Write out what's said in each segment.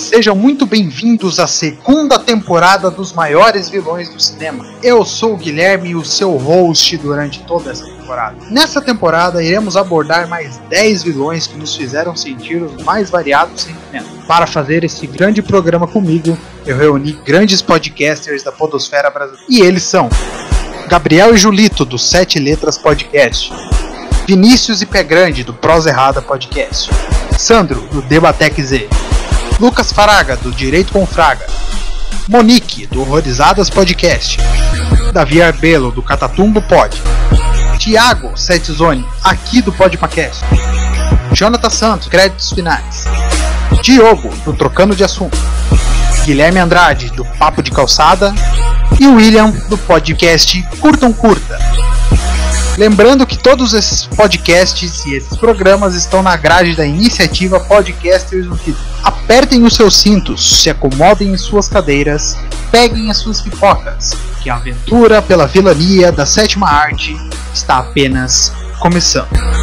Sejam muito bem-vindos à segunda temporada dos maiores vilões do cinema. Eu sou o Guilherme, o seu host durante toda essa temporada. Nessa temporada iremos abordar mais 10 vilões que nos fizeram sentir os mais variados sentimentos. Para fazer esse grande programa comigo, eu reuni grandes podcasters da podosfera brasileira. E eles são Gabriel e Julito, do 7 Letras Podcast, Vinícius e Pé Grande, do Prosa Errada Podcast, Sandro, do Debatec Z, Lucas Faraga, do Direito com Fraga, Monique, do Horrorizadas Podcast, Davi Arbelo, do Catatumbo Pod, Thiago Setzoni, aqui do Podpacast, Jonathan Santos, créditos finais, Diogo, do Trocando de Assunto, Guilherme Andrade, do Papo de Calçada, e William, do podcast Curtam Curta. Lembrando que todos esses podcasts e esses programas estão na grade da iniciativa Podcasters Unidos. Apertem os seus cintos, se acomodem em suas cadeiras, peguem as suas pipocas, que a aventura pela vilania da sétima arte está apenas começando.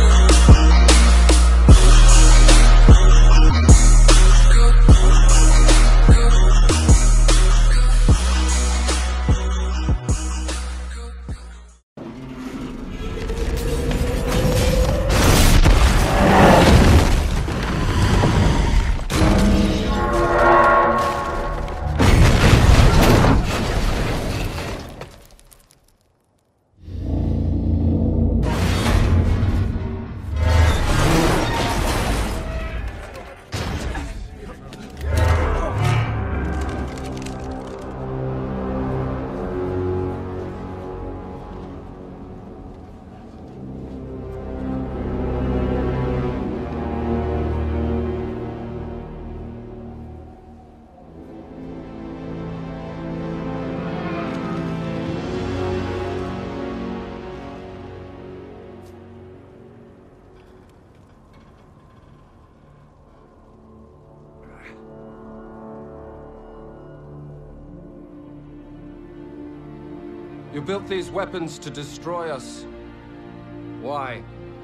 You built these weapons to destroy us. Why?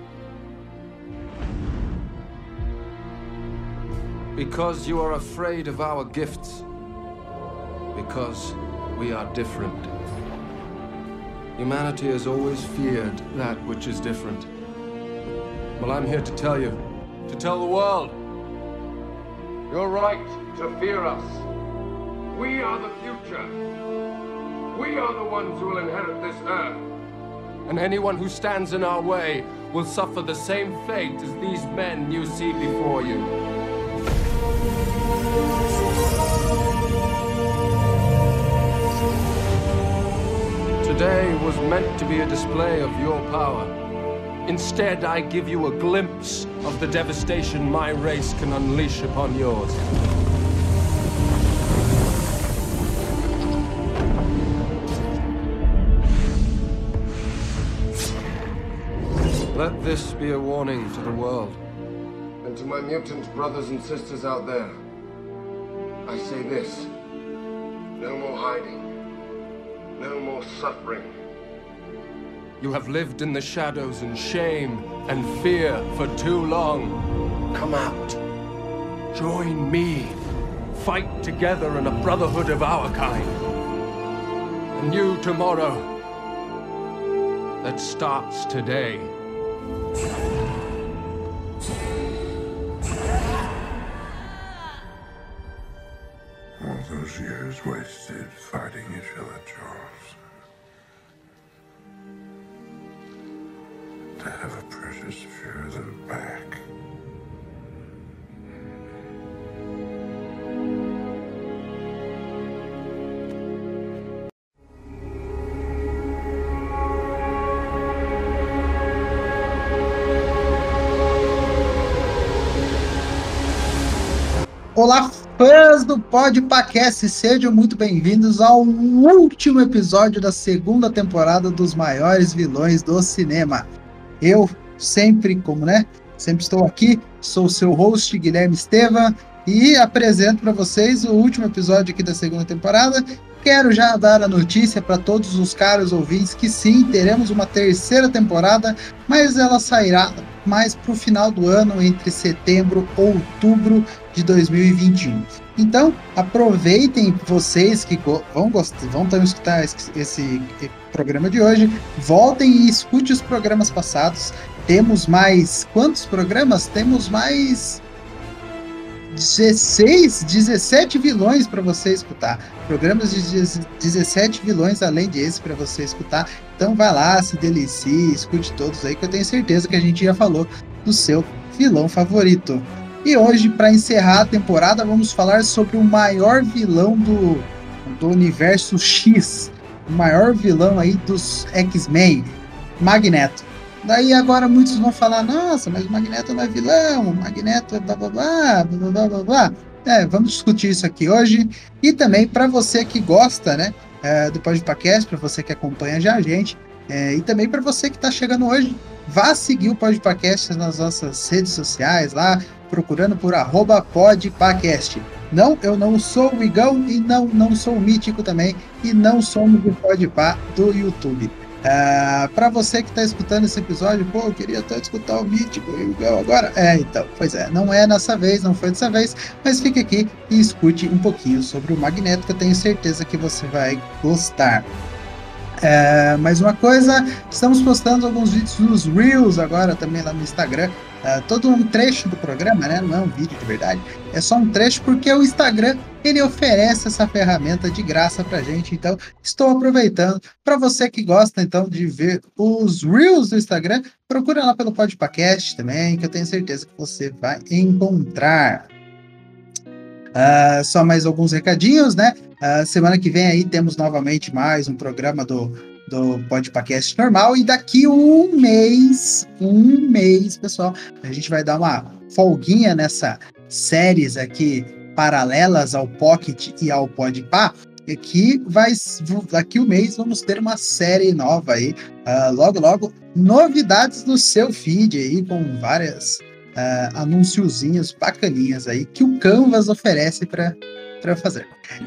Because you are afraid of our gifts. Because we are different. Humanity has always feared that which is different. Well, I'm here to tell you, to tell the world, you're right to fear us. We are the future. We are the ones who will inherit this earth. And anyone who stands in our way will suffer the same fate as these men you see before you. Today was meant to be a display of your power. Instead, I give you a glimpse of the devastation my race can unleash upon yours. Let this be a warning to the world. And to my mutant brothers and sisters out there, I say this: no more hiding, no more suffering. You have lived in the shadows in shame and fear for too long. Come out. Join me. Fight together in a brotherhood of our kind. A new tomorrow that starts today. All those years wasted fighting you villagers. To have a precious few of them back. Olá, fãs do Podpacast, sejam muito bem-vindos ao último episódio da segunda temporada dos maiores vilões do cinema. Eu sempre estou aqui, sou o seu host, Guilherme Estevam, e apresento para vocês o último episódio aqui da segunda temporada. Quero já dar a notícia para todos os caros ouvintes que sim, teremos uma terceira temporada, mas ela sairá mais para o final do ano, entre setembro e outubro, de 2021. Então, aproveitem vocês que vão escutar esse programa de hoje, voltem e escute os programas passados. Temos mais... Quantos programas? Temos mais 17 vilões para você escutar. Programas de 17 vilões além desse para você escutar. Então vai lá, se delicie, escute todos aí, que eu tenho certeza que a gente já falou do seu vilão favorito. E hoje, para encerrar a temporada, vamos falar sobre o maior vilão do universo X. O maior vilão aí dos X-Men, Magneto. Daí agora muitos vão falar, nossa, mas o Magneto não é vilão, o Magneto é blá blá blá, blá blá blá blá. Vamos discutir isso aqui hoje. E também para você que gosta, né, do Podpacast, para você que acompanha já a gente, e também para você que está chegando hoje, vá seguir o Podpacast nas nossas redes sociais lá, procurando por @Podpacast. Não, eu não sou o Igão e não sou o Mítico também, e não somos o Podpá do YouTube. Para você que está escutando esse episódio, pô, eu queria tanto escutar o Mítico e o Igão agora. Então, pois é, não é dessa vez, não foi dessa vez, mas fique aqui e escute um pouquinho sobre o Magneto, que eu tenho certeza que você vai gostar. Mais uma coisa, estamos postando alguns vídeos nos Reels agora também lá no Instagram. Todo um trecho do programa, né? Não é um vídeo de verdade, é só um trecho porque o Instagram ele oferece essa ferramenta de graça pra gente. Então estou aproveitando. Para você que gosta então de ver os Reels do Instagram, procura lá pelo Podpacast também, que eu tenho certeza que você vai encontrar. Só mais alguns recadinhos, né? Semana que vem aí temos novamente mais um programa do Podpacast normal, e daqui um mês, pessoal, a gente vai dar uma folguinha nessa séries aqui paralelas ao Pocket e ao Podpah, e que daqui um mês vamos ter uma série nova aí, logo, novidades no seu feed aí, com várias anunciozinhos bacaninhas aí, que o Canvas oferece para fazer.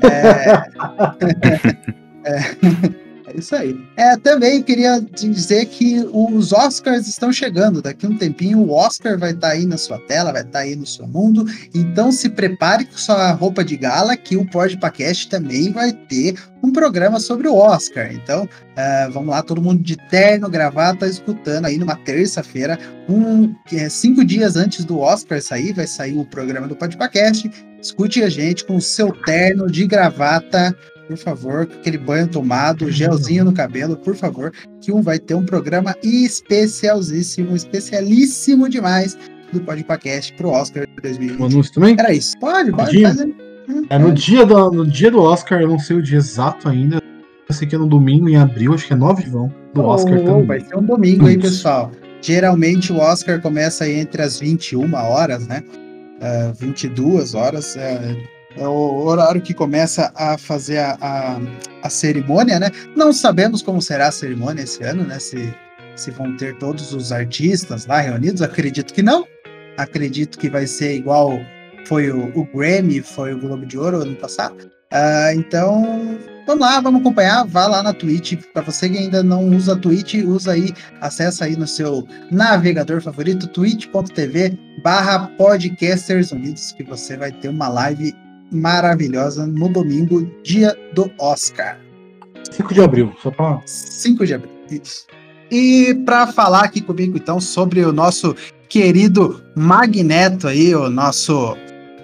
É isso aí. Também queria dizer que os Oscars estão chegando. Daqui a um tempinho o Oscar vai estar aí na sua tela, vai estar aí no seu mundo. Então se prepare com sua roupa de gala, que o Podpacast também vai ter um programa sobre o Oscar. Então vamos lá, todo mundo de terno, gravata, escutando aí numa terça-feira, 5 dias antes do Oscar sair, vai sair o programa do Podpacast. Escute a gente com o seu terno de gravata, por favor, com aquele banho tomado, gelzinho no cabelo, por favor, que vai ter um programa especialíssimo demais do Podpacast pro Oscar 2020. Um anúncio também? Era isso. Pode fazer. No dia do Oscar, eu não sei o dia exato ainda, eu sei que é no domingo, em abril, acho que é 9 do Oscar também. Vai ser um domingo aí, pessoal. Geralmente o Oscar começa aí entre as 21 horas, né? 22 horas, é o horário que começa a fazer a cerimônia, né? Não sabemos como será a cerimônia esse ano, né? Se vão ter todos os artistas lá reunidos, acredito que não. Acredito que vai ser igual foi o Grammy, foi o Globo de Ouro ano passado. Então, vamos lá, vamos acompanhar. Vá lá na Twitch. Para você que ainda não usa a Twitch, acessa aí no seu navegador favorito, twitch.tv/Podcasters Unidos, que você vai ter uma live maravilhosa no domingo, dia do Oscar. 5 de abril, só para 5 de abril, isso. E para falar aqui comigo, então, sobre o nosso querido Magneto aí, o nosso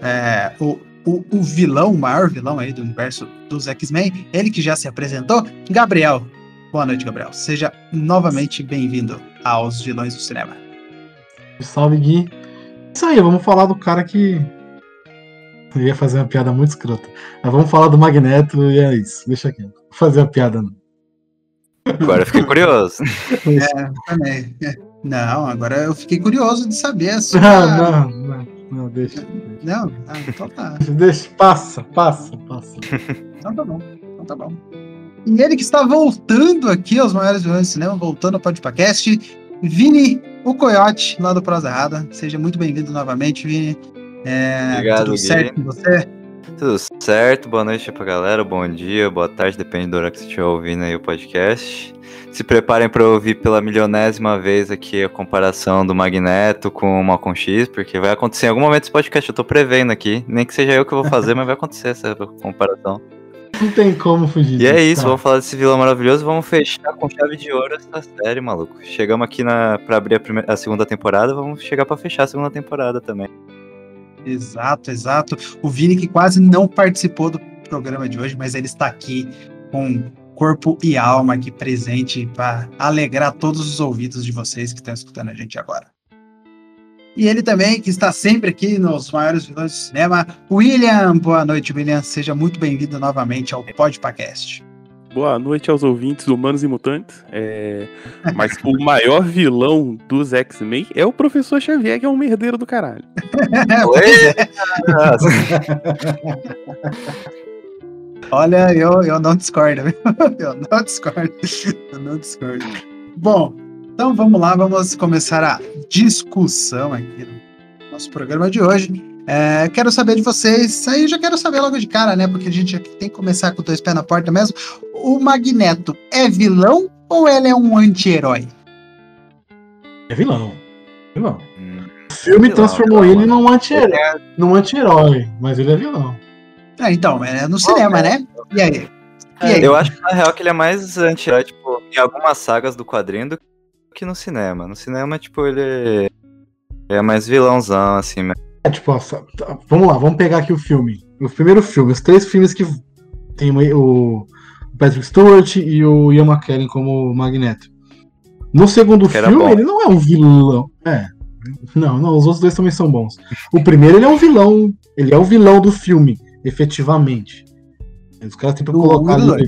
o vilão, o maior vilão aí do universo dos X-Men, ele que já se apresentou, Gabriel. Boa noite, Gabriel. Seja novamente bem-vindo aos Vilões do Cinema. Salve, Gui. Isso aí, vamos falar do cara que... Eu ia fazer uma piada muito escrota. Mas vamos falar do Magneto e é isso. Deixa aqui. Vou fazer uma piada, não. Agora eu fiquei curioso. Também. Não, agora eu fiquei curioso de saber a sua... Não, deixa. Não? Então tá. Deixa, passa. Então tá bom. E ele que está voltando aqui aos maiores vilões do cinema, voltando ao Podpacast, Vini, o Coiote, lá do Prosa Errada. Seja muito bem-vindo novamente, Vini. Obrigado, tudo certo com você? Tudo certo, boa noite pra galera, bom dia, boa tarde, depende da hora que você estiver ouvindo aí o podcast. Se preparem pra ouvir pela milionésima vez aqui a comparação do Magneto com o Malcolm X, porque vai acontecer em algum momento esse podcast, eu tô prevendo aqui, nem que seja eu que vou fazer, mas vai acontecer essa comparação. Não tem como fugir E disso, é isso, cara. vamos falar desse vilão maravilhoso, vamos fechar com chave de ouro essa série, maluco. Chegamos aqui pra abrir a segunda temporada, vamos chegar pra fechar a segunda temporada também. Exato. O Vini que quase não participou do programa de hoje, mas ele está aqui com corpo e alma aqui presente para alegrar todos os ouvidos de vocês que estão escutando a gente agora. E ele também, que está sempre aqui nos maiores vilões do cinema, William. Boa noite, William. Seja muito bem-vindo novamente ao Podpacast. Boa noite aos ouvintes humanos e mutantes. Mas o maior vilão dos X-Men é o Professor Xavier, que é um merdeiro do caralho. Olha, eu não discordo, viu? Eu não discordo. Bom, então vamos lá, vamos começar a discussão aqui no nosso programa de hoje. Quero saber de vocês, aí já quero saber logo de cara, né? Porque a gente tem que começar com 2 pés na porta mesmo. O Magneto é vilão ou ele é um anti-herói? É vilão. O filme vilão, transformou vilão, ele num anti-herói, mas ele é vilão. Então, é no cinema, né? E aí? Eu acho que na real que ele é mais anti-herói, tipo, em algumas sagas do quadrinho do que no cinema. No cinema, tipo, ele é mais vilãozão, assim, mesmo. Tipo, vamos lá, vamos pegar aqui o filme. O primeiro filme, os 3 filmes que tem o Patrick Stewart e o Ian McKellen como Magneto. No segundo filme, ele não é um vilão. Não, os outros 2 também são bons. O primeiro, ele é um vilão. Ele é o vilão do filme, efetivamente. Os caras tentam colocar ali.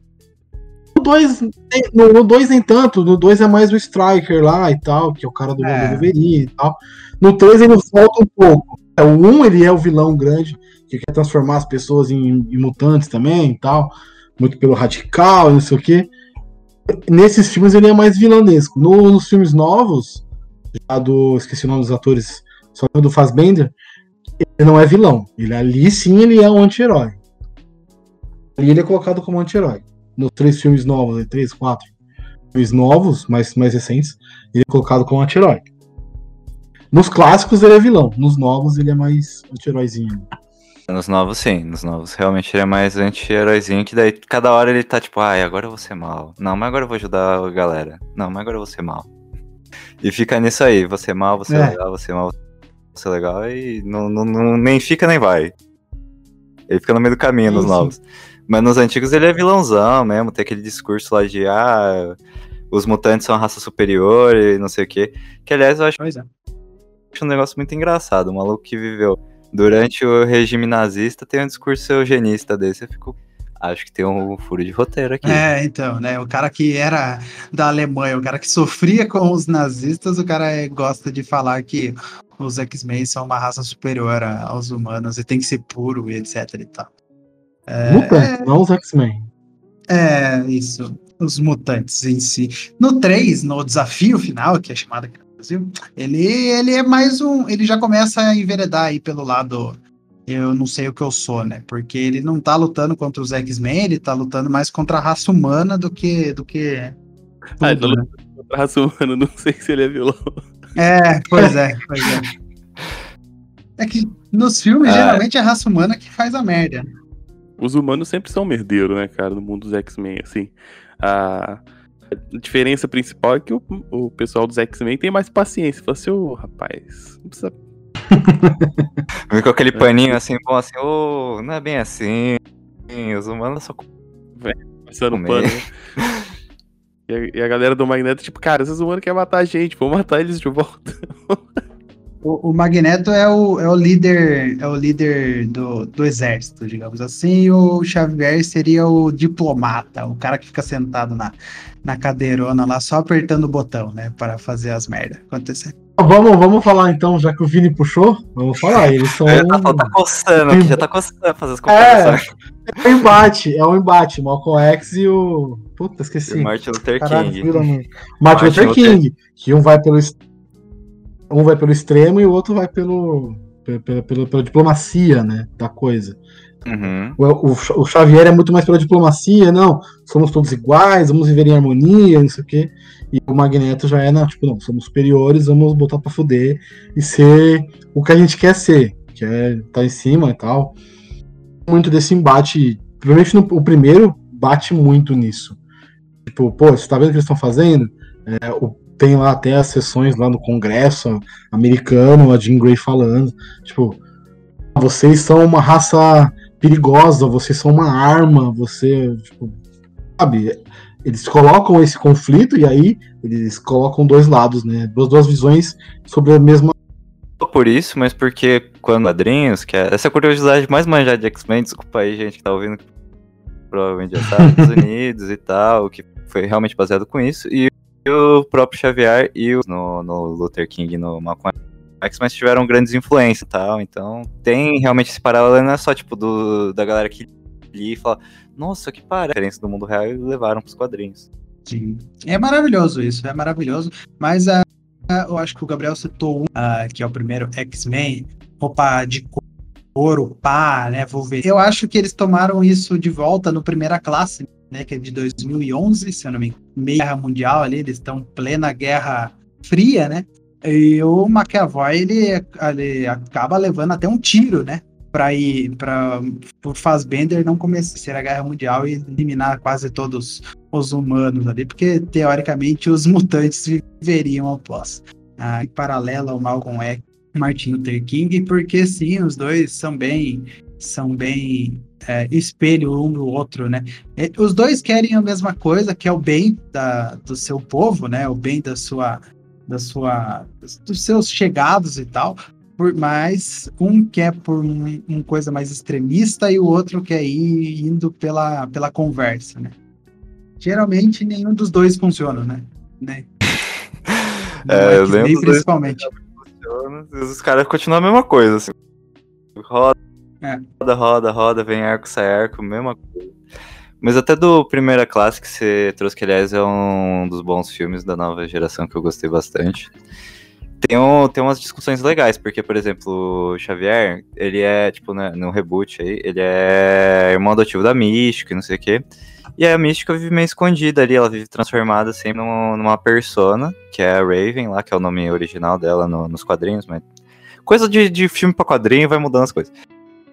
No 2 nem tanto. No 2 é mais o Striker lá e tal, que é o cara do Wolverine e tal. No 3 ele volta um pouco. O 1 ele é o vilão grande, que quer transformar as pessoas em mutantes também e tal. Muito pelo radical e não sei o quê. Nesses filmes ele é mais vilanesco. Nos filmes novos, esqueci o nome dos atores, só do Fassbender, ele não é vilão. Ali sim ele é um anti-herói. Ali ele é colocado como anti-herói. Nos 3 filmes novos, 3, 4 filmes novos, mais recentes, ele é colocado como anti-herói. Nos clássicos ele é vilão, nos novos ele é mais anti-heróizinho. Nos novos, sim. Nos novos, realmente ele é mais anti-heróizinho, que daí cada hora ele tá tipo, agora eu vou ser mal. Não, mas agora eu vou ajudar a galera. Não, mas agora eu vou ser mal. E fica nisso aí, você mal, você legal, você mal, você legal, e não, nem fica nem vai. Ele fica no meio do caminho nos novos. Mas nos antigos ele é vilãozão mesmo, tem aquele discurso lá de os mutantes são a raça superior e não sei o quê. Que aliás eu acho um negócio muito engraçado. O maluco que viveu durante o regime nazista tem um discurso eugenista desse. Acho que tem um furo de roteiro aqui. Então, né? O cara que era da Alemanha, o cara que sofria com os nazistas, o cara gosta de falar que os X-Men são uma raça superior aos humanos e tem que ser puro e etc e tal. Mutantes, não os X-Men. Isso. Os mutantes em si. No 3, no desafio final, que é chamado aqui no Brasil, ele é mais um. Ele já começa a enveredar aí pelo lado. Eu não sei o que eu sou, né? Porque ele não tá lutando contra os X-Men, ele tá lutando mais contra a raça humana do que. Ele não luta contra a raça humana, não sei se ele é vilão. Pois é. É que nos filmes, geralmente é a raça humana que faz a merda. Os humanos sempre são merdeiros, né, cara, no mundo dos X-Men, assim. A diferença principal é que o pessoal dos X-Men tem mais paciência. Fala assim, rapaz, não precisa... Vem com aquele paninho assim, bom assim, não é bem assim. Os humanos só... Passando pano, né? E a galera do Magneto, tipo, cara, esses humanos querem matar a gente, vamos matar eles de volta. O Magneto é o líder do exército, digamos assim, e o Xavier seria o diplomata, o cara que fica sentado na cadeirona lá, só apertando o botão, né, para fazer as merdas acontecer. Vamos falar então, já que o Vini puxou, vamos falar, eles são... Tá coçando aqui, já tá coçando fazer as comparações. É um embate, Malcolm X e o... Puta, esqueci. E Martin Luther King. Martin Luther King, que um vai pelo extremo e o outro vai pelo pela diplomacia, né, da coisa. Uhum. O Xavier é muito mais pela diplomacia, não, somos todos iguais, vamos viver em harmonia, não sei o quê. E o Magneto já é, não, tipo, não, somos superiores, vamos botar pra fuder e ser o que a gente quer ser, que é estar em cima e tal. Muito desse embate, provavelmente o primeiro bate muito nisso. Tipo, pô, você tá vendo o que eles estão fazendo? Tem lá até as sessões lá no Congresso americano, a Jean Grey falando, tipo, vocês são uma raça perigosa, vocês são uma arma, você, tipo, sabe, eles colocam esse conflito e aí eles colocam dois lados, né, duas visões sobre a mesma. Por isso, mas porque quando quadrinhos, que é essa curiosidade mais manjada de X-Men, desculpa aí, gente que tá ouvindo, provavelmente já sabe, Estados Unidos e tal, que foi realmente baseado com isso, e o próprio Xavier e no Luther King, no Malcolm X, mas tiveram grandes influências e tal, então tem realmente esse paralelo, não é só tipo da galera que lia e fala, nossa, que diferença do mundo real, e levaram pros quadrinhos. Sim, é maravilhoso isso, é maravilhoso, mas eu acho que o Gabriel citou que é o primeiro X-Men, roupa de couro, pá, né, Wolverine. Eu acho que eles tomaram isso de volta no Primeira Classe, né, que é de 2011, se eu não me engano, meia guerra mundial ali, eles estão plena Guerra Fria, né, e o McAvoy, ele acaba levando até um tiro, né, para o Fassbender não começar a Guerra Mundial e eliminar quase todos os humanos ali, porque teoricamente os mutantes viveriam após. Em paralelo ao Malcolm X, Martin Luther King, porque sim, os dois são bem espelho um do outro, né? Os dois querem a mesma coisa, que é o bem do seu povo, né? O bem dos seus chegados e tal. Mas um quer por uma coisa mais extremista e o outro quer ir indo pela conversa, né? Geralmente nenhum dos dois funciona, né? Eu lembro principalmente. Os caras continuam a mesma coisa, assim. Roda, vem arco, sai arco, mesma coisa. Mas até do Primeira Classe que você trouxe, que aliás é um dos bons filmes da nova geração que eu gostei bastante. Tem umas discussões legais, porque, por exemplo, o Xavier, ele é, tipo, né, no reboot aí, ele é irmão adotivo da Mística e não sei o quê. E a Mística vive meio escondida ali, ela vive transformada sempre numa persona, que é a Raven lá, que é o nome original dela nos quadrinhos, mas coisa de filme pra quadrinho vai mudando as coisas.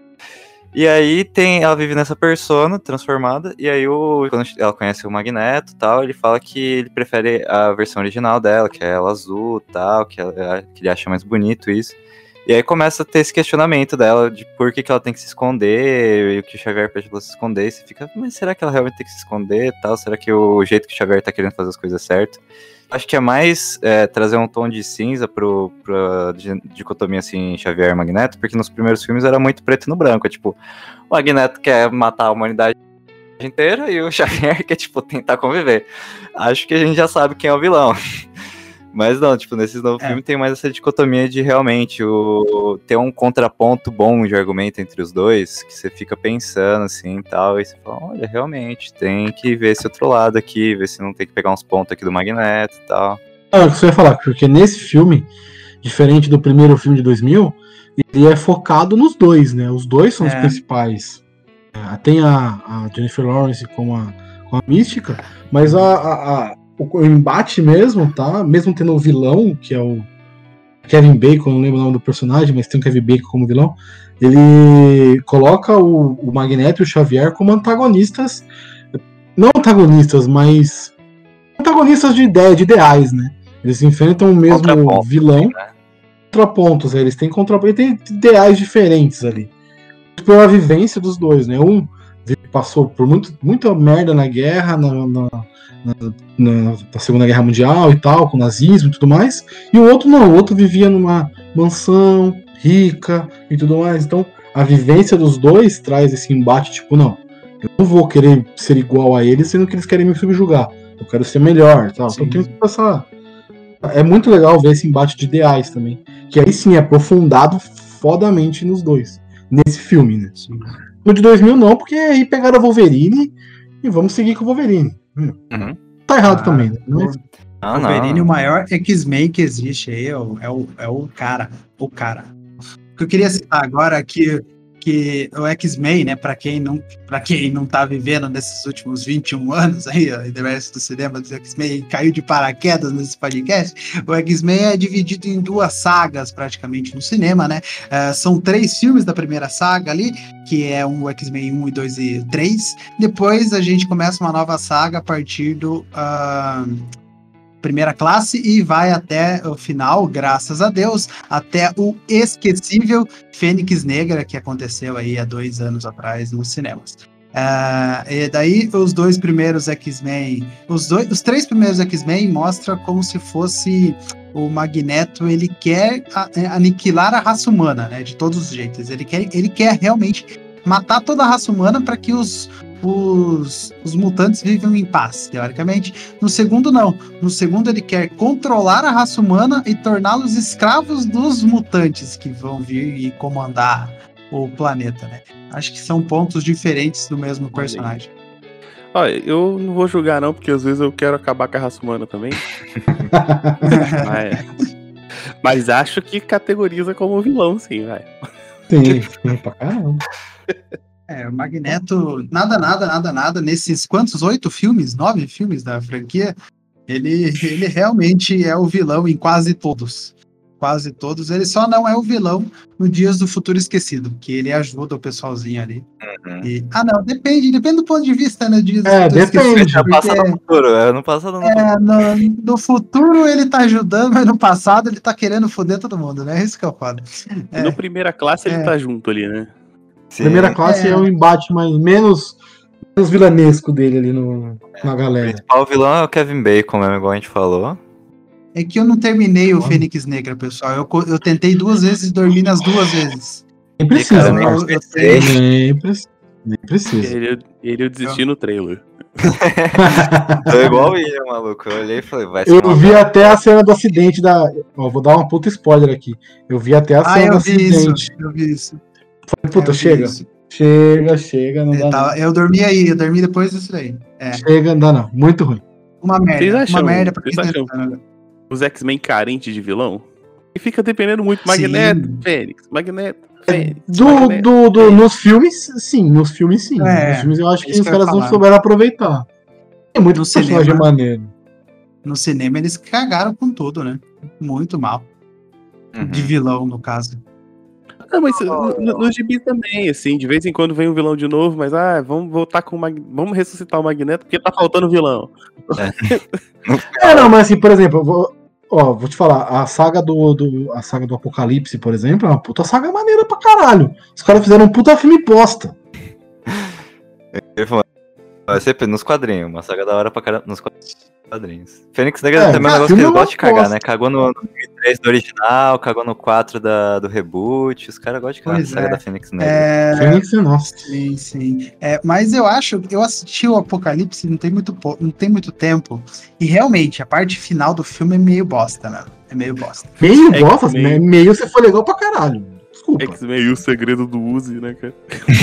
E aí ela vive nessa persona transformada, e aí quando ela conhece o Magneto e tal, ele fala que ele prefere a versão original dela, que é ela azul e tal, que ele acha mais bonito isso. E aí começa a ter esse questionamento dela de por que ela tem que se esconder, e o que o Xavier pede pra ela se esconder, e você fica, mas será que ela realmente tem que se esconder e tal? Será que o jeito que o Xavier tá querendo fazer as coisas certo? Acho que é mais trazer um tom de cinza pra dicotomia assim, Xavier e Magneto, porque nos primeiros filmes era muito preto e no branco, tipo, o Magneto quer matar a humanidade inteira e o Xavier quer, tipo, tentar conviver. Acho que a gente já sabe quem é o vilão. Mas não, tipo, nesses novos filmes tem mais essa dicotomia de realmente ter um contraponto bom de argumento entre os dois, que você fica pensando assim e tal, e você fala, olha, realmente, tem que ver esse outro lado aqui, ver se não tem que pegar uns pontos aqui do Magneto e tal. Você ia falar, porque nesse filme, diferente do primeiro filme de 2000, ele é focado nos dois, né? Os dois são os principais. Tem a Jennifer Lawrence com a Mística, mas o embate mesmo, tá? Mesmo tendo o vilão, que é o Kevin Bacon, não lembro o nome do personagem, mas tem o Kevin Bacon como vilão, ele coloca o Magneto e o Xavier como antagonistas, não antagonistas, mas antagonistas de ideais, né? Eles enfrentam o mesmo vilão, né? Contrapontos, eles têm ideais diferentes ali. Pela vivência dos dois, né? Um passou por muita merda na guerra, na Segunda Guerra Mundial e tal, com o nazismo e tudo mais, e o outro não, o outro vivia numa mansão rica e tudo mais. Então a vivência dos dois traz esse embate, tipo, não, eu não vou querer ser igual a eles, sendo que eles querem me subjugar, eu quero ser melhor e tal. Então tem que passar. É muito legal ver esse embate de ideais também, que aí sim é aprofundado fodamente nos dois, nesse filme, né? Sim. No de 2000 não, porque aí pegaram o Wolverine e vamos seguir com o Wolverine. Tá errado também, né? Wolverine, o maior X-Men que existe aí, é o cara. que eu queria citar agora que o X-Men, né, pra quem não tá vivendo nesses últimos 21 anos aí, ó, o universo do cinema do X-Men caiu de paraquedas nesse podcast, o X-Men é dividido em 2 sagas praticamente no cinema, né? São 3 filmes da primeira saga ali, que é o X-Men 1 e 2 e 3. Depois a gente começa uma nova saga a partir do Primeira Classe e vai até o final, graças a Deus, até o esquecível Fênix Negra, que aconteceu aí há 2 anos atrás nos cinemas. E daí os 2 primeiros X-Men, os 3 primeiros X-Men mostra como se fosse o Magneto, ele quer aniquilar a raça humana, né, de todos os jeitos. Ele quer realmente matar toda a raça humana para que os mutantes vivam em paz, teoricamente. No segundo, não. No segundo, ele quer controlar a raça humana e torná-los escravos dos mutantes que vão vir e comandar o planeta, né? Acho que são pontos diferentes do mesmo personagem. Olha, eu não vou julgar não, porque às vezes eu quero acabar com a raça humana também. Mas acho que categoriza como vilão, sim, vai. Sim, pra caramba. O Magneto, nada, nesses quantos? 8 filmes? 9 filmes da franquia, ele realmente é o vilão em quase todos. Quase todos. Ele só não é o vilão no Dias do Futuro Esquecido, que ele ajuda o pessoalzinho ali. E, não, depende do ponto de vista, né? Dias do Futuro Esquecido. Passado no futuro, no passado no futuro ele tá ajudando, mas no passado ele tá querendo foder todo mundo, né? Isso que é o foda. No Primeira Classe ele tá junto ali, né? Sim. Primeira Classe é o embate menos vilanesco dele ali na galera. O principal vilão é o Kevin Bacon, mesmo, igual a gente falou. É que eu não terminei o Fênix Negra, pessoal. Eu tentei 2 vezes e dormi nas 2 vezes. Nem precisa, né? Nem precisa. Eu desisti no trailer. Tô igual o William, maluco. Eu olhei e falei, vai ser. Eu vi até a cena do acidente da. Vou dar uma puta spoiler aqui. Eu vi até a cena do acidente. Eu vi isso. Falei, puta, chega, não dá não. Eu dormi depois disso daí. Chega, não dá não. Muito ruim. Uma merda pra quem tá acham os X-Men carentes de vilão? E fica dependendo muito Magneto, Fênix. Nos filmes, sim. Nos filmes, eu acho que os caras não souberam aproveitar. É muito personagem maneiro. No cinema, eles cagaram com tudo, né? Muito mal. De vilão, no caso. Mas no gibi também, assim, de vez em quando vem um vilão de novo, mas vamos voltar com vamos ressuscitar o Magneto porque tá faltando vilão. Não, mas assim, por exemplo, vou te falar, a saga do Apocalipse, por exemplo, é uma puta saga maneira pra caralho. Os caras fizeram um puta filme bosta. Vai ser nos quadrinhos, uma saga da hora pra caramba nos quadrinhos. Fênix Negra também é um negócio que eles gostam de cagar, né? Cagou no 3 do original, cagou no 4 do reboot. Os caras gostam de cagar na saga da Fênix Negra. Fênix é nossa. Sim. Mas eu assisti o Apocalipse não tem muito tempo. E realmente, a parte final do filme é meio bosta, né? É meio bosta. Meio bosta? Meio você foi legal pra caralho. Desculpa. X-Men, o segredo do Uzi, né, cara?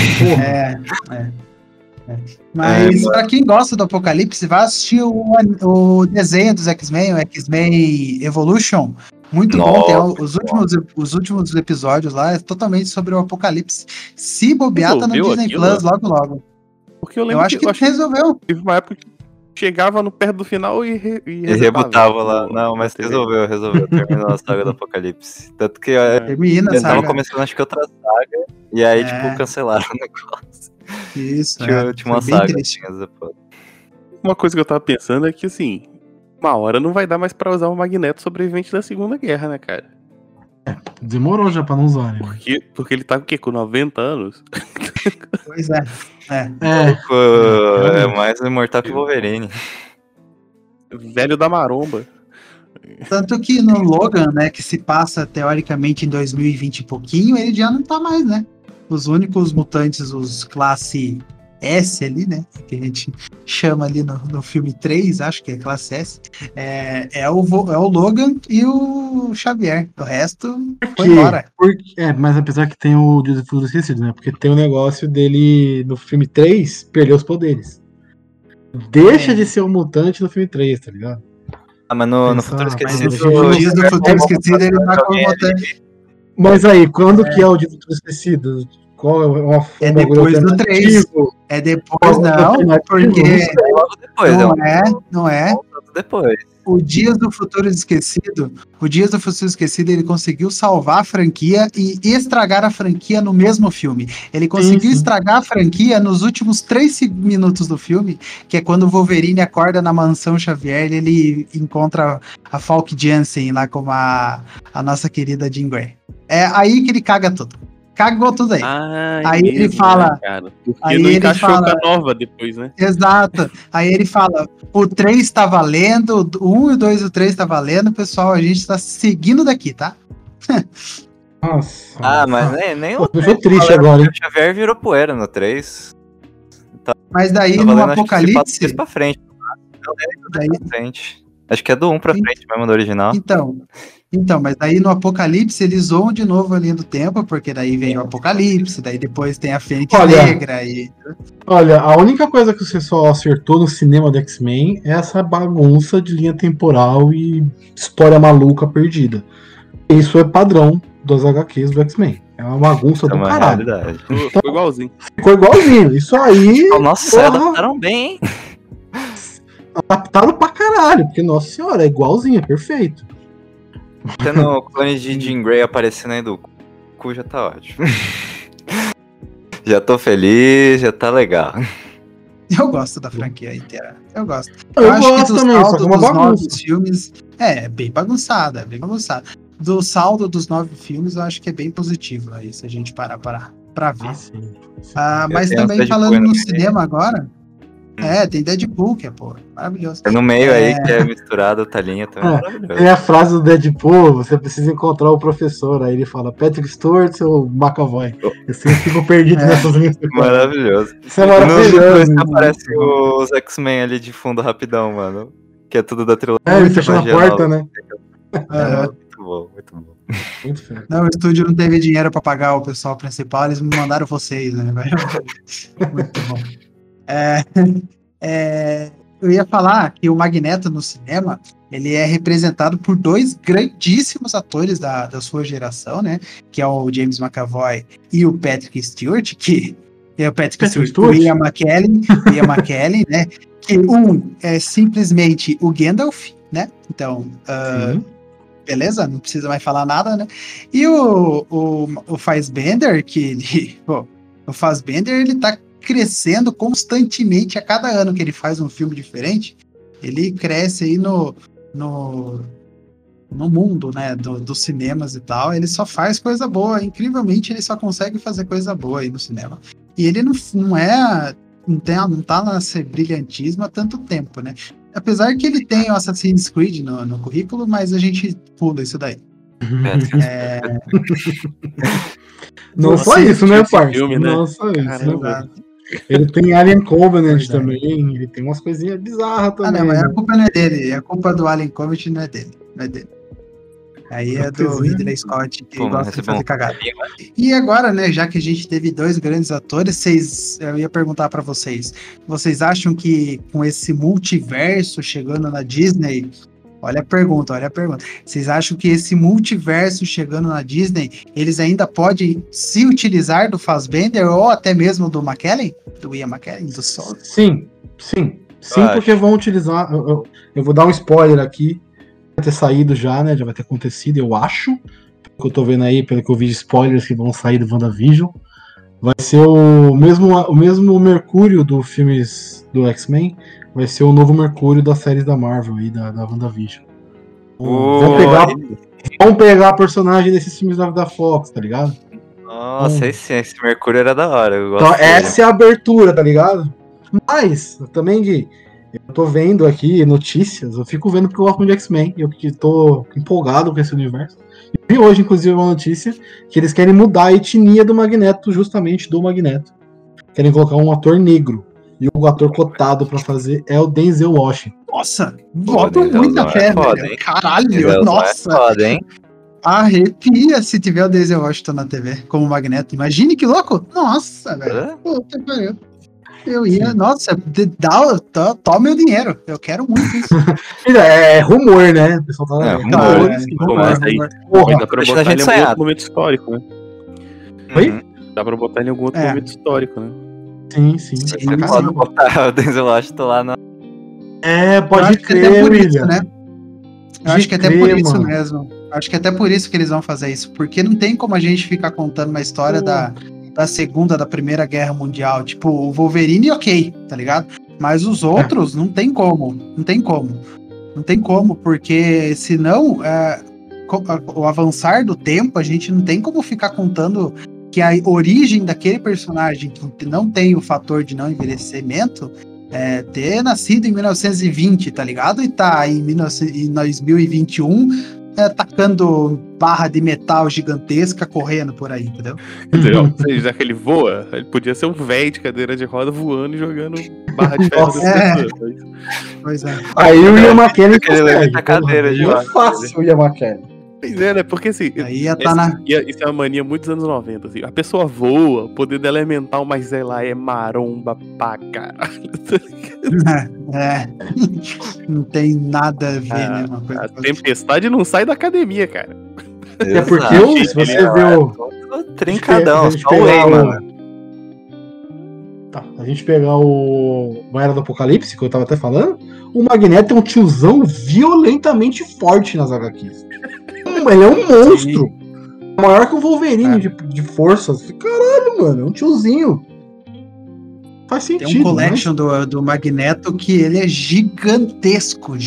Mas pra quem gosta do Apocalipse, vai assistir o desenho dos X-Men, o X-Men Evolution. Muito bom, tem os últimos episódios lá, é totalmente sobre o Apocalipse. Se bobear, tá no Disney Plus logo. Porque eu acho que resolveu. Teve uma época que chegava no perto do final e rebutava lá. Não, mas resolveu. Terminou a saga do Apocalipse. Tanto que eu tava começando, acho que outra saga, e aí, cancelaram o negócio. Isso, tinha uma saga. Uma coisa que eu tava pensando é que, assim, uma hora não vai dar mais pra usar o Magneto sobrevivente da Segunda Guerra, né, cara? Demorou já pra não usar, né? Porque ele tá o quê? Com 90 anos? Pois é. É mais imortal que o Wolverine. Velho da maromba. Tanto que no Logan, né, que se passa teoricamente em 2020 e pouquinho, ele já não tá mais, né? Os únicos mutantes, os classe S ali, né? Que a gente chama ali no filme 3, acho que é classe S. É o Logan e o Xavier. O resto foi embora. Mas apesar que tem o Dias do Futuro Esquecido, né? Porque tem o negócio dele no filme 3 perder os poderes. Deixa de ser um mutante no filme 3, tá ligado? Mas no Futuro Esquecido. No Dias do Futuro Esquecido ele tá como mutante. Mas aí, quando que é o Dia do Futuro Esquecido? Qual é uma forma É depois do 3. É depois, não, porque Logo depois, não é. Depois. O Dias do Futuro Esquecido, ele conseguiu salvar a franquia e estragar a franquia no mesmo filme. Ele conseguiu estragar a franquia nos últimos 3 minutos do filme, que é quando o Wolverine acorda na mansão Xavier e ele encontra a Falk Jansen lá como a nossa querida Jean Grey. É aí que ele caga tudo. Cagou tudo aí. Aí mesmo, ele fala. Né, cara? Porque aí não encaixou com a nova depois, né? Exato. Aí ele fala: o 3 tá valendo, o 1, o 2 e o 3 tá valendo, pessoal. A gente tá seguindo daqui, tá? Nossa. Mas nem o 3 triste agora, hein? O Xavier virou poeira no 3. Mas daí no Apocalipse. Pra frente. Acho que é do 1 pra frente mesmo, do original. Então, mas daí no Apocalipse eles zoam de novo a linha do tempo, porque daí vem o Apocalipse, daí depois tem a Fênix Negra e... Olha, a única coisa que você só acertou no cinema do X-Men é essa bagunça de linha temporal e história maluca perdida. Isso é padrão das HQs do X-Men. É uma bagunça do caralho. Ficou igualzinho. Ficou igualzinho. Isso aí... Nossa, adaptaram bem, hein? Adaptaram pra caralho, porque, nossa senhora, é igualzinho, é perfeito. Tendo o clone de Jean Grey aparecendo aí do cu já tá ótimo. Já tô feliz, já tá legal. Eu gosto da franquia inteira. Eu gosto. Eu acho gosto que também, só que uma bagunça. Filmes é bem bagunçada, Do saldo dos 9 filmes, eu acho que é bem positivo aí, se a gente parar pra ver. Sim. Mas também falando no cinema agora... tem Deadpool, que é, maravilhoso. No meio aí, que é misturado, Talinha também. Maravilhoso. Tem a frase do Deadpool, você precisa encontrar o professor. Aí ele fala, Patrick Stewart ou McAvoy. Eu sempre fico perdido nessas linhas. Maravilhoso. Isso é maravilhoso. Aparece os X-Men ali de fundo rapidão, mano. Que é tudo da trilogia. Ele fechou na porta, né? Muito bom. Muito feio. Não, o estúdio não teve dinheiro pra pagar o pessoal principal, eles me mandaram vocês, né? Muito bom. Eu ia falar que o Magneto no cinema, ele é representado por 2 grandíssimos atores da sua geração, né? Que é o James McAvoy e o Patrick Stewart, que é o Patrick Stewart, o Ian McKellen, né? Que um é simplesmente o Gandalf, né? Então, beleza, não precisa mais falar nada, né? E o Fassbender, o Fassbender, ele tá crescendo constantemente a cada ano que ele faz um filme diferente. Ele cresce aí no mundo, né, dos cinemas e tal. Ele só faz coisa boa. Incrivelmente, ele só consegue fazer coisa boa aí no cinema. E ele não tá nesse brilhantismo há tanto tempo, né? Apesar que ele tem o Assassin's Creed no currículo, mas a gente pula isso daí. Não só isso, né, parceiro? Filme, né? Não só isso, né? Ele tem Alien Covenant também, ele tem umas coisinhas bizarras também. Não, mas a culpa não é dele, a culpa do Alien Covenant não é dele. Aí é do Ridley Scott, que gosta de fazer cagada. E agora, né, já que a gente teve 2 grandes atores, eu ia perguntar pra vocês acham que com esse multiverso chegando na Disney... Olha a pergunta. Vocês acham que esse multiverso chegando na Disney, eles ainda podem se utilizar do Fassbender ou até mesmo do McKellen? Do Ian McKellen, do Sol? Sim, porque vão utilizar... Eu vou dar um spoiler aqui. Vai ter saído já, né? Já vai ter acontecido, eu acho. Pelo que eu tô vendo aí, pelo que eu vi de spoilers que vão sair do WandaVision. Vai ser o mesmo Mercúrio dos filmes do X-Men. Vai ser o novo Mercúrio das séries da Marvel aí, da WandaVision. Vão pegar a personagem desses filmes da Fox, tá ligado? Nossa, esse Mercúrio era da hora. Eu gosto então, essa é a abertura, tá ligado? Mas, também, eu tô vendo aqui notícias, eu fico vendo porque eu gosto muito de X-Men, e eu tô empolgado com esse universo. E vi hoje, inclusive, uma notícia que eles querem mudar a etnia do Magneto, justamente do Magneto. Querem colocar um ator negro. E o ator cotado pra fazer é o Denzel Washington. Nossa, boto muita fé, velho. Caralho, nossa. Foda, hein? Arrepia se tiver o Denzel Washington na TV como Magneto. Imagine que louco. Nossa, velho. Puta que pariu. Eu ia, nossa, toma meu dinheiro. Eu quero muito isso. É rumor, né? O pessoal tá É, rumores que vão Pô, mas aí Porra, dá pra deixa a botar gente ele em algum sonhar. outro momento histórico, né? Oi? Uhum. Dá pra botar ele em algum outro momento histórico, né? Sim. Sim, Você pode botar o Denzel Washington lá na. É, Eu pode acho que até crer, por William. isso, né? Eu acho que até crer, por isso mano. mesmo. Acho que até por isso que eles vão fazer isso. Porque não tem como a gente ficar contando uma história da Segunda, da Primeira Guerra Mundial. Tipo, o Wolverine, ok, tá ligado? Mas os outros, não tem como. Não tem como. Não tem como, porque senão, o avançar do tempo, a gente não tem como ficar contando que a origem daquele personagem que não tem o fator de não envelhecimento ter nascido em 1920, tá ligado? E tá em 2021 tacando barra de metal gigantesca correndo por aí, entendeu? Entendeu? Ou seja, já que ele voa, ele podia ser um velho de cadeira de roda voando e jogando barra de ferro das pessoas. Pois é. Aí o Ian McKellen Porque ele levanta a cadeira de é roda. fácil o Ian McKellen. Pois é, né? Porque assim, Aí ia tá na... isso é uma mania muito dos anos 90. Assim. A pessoa voa, o poder dela é mental, mas ela é maromba pra caralho. Não tem nada a ver, né? Uma coisa A tempestade não sai da academia, cara. É porque se você vê o... Trincadão, a gente só o pegar Rei, o- mano. Tá, a gente pegar o Era do Apocalipse, que eu tava até falando, o Magneto é um tiozão violentamente forte nas HQs. Ele é um monstro. Maior que o Wolverine de forças. Caralho, mano, é um tiozinho. Faz sentido. Tem um collection do Magneto que ele é gigantesco.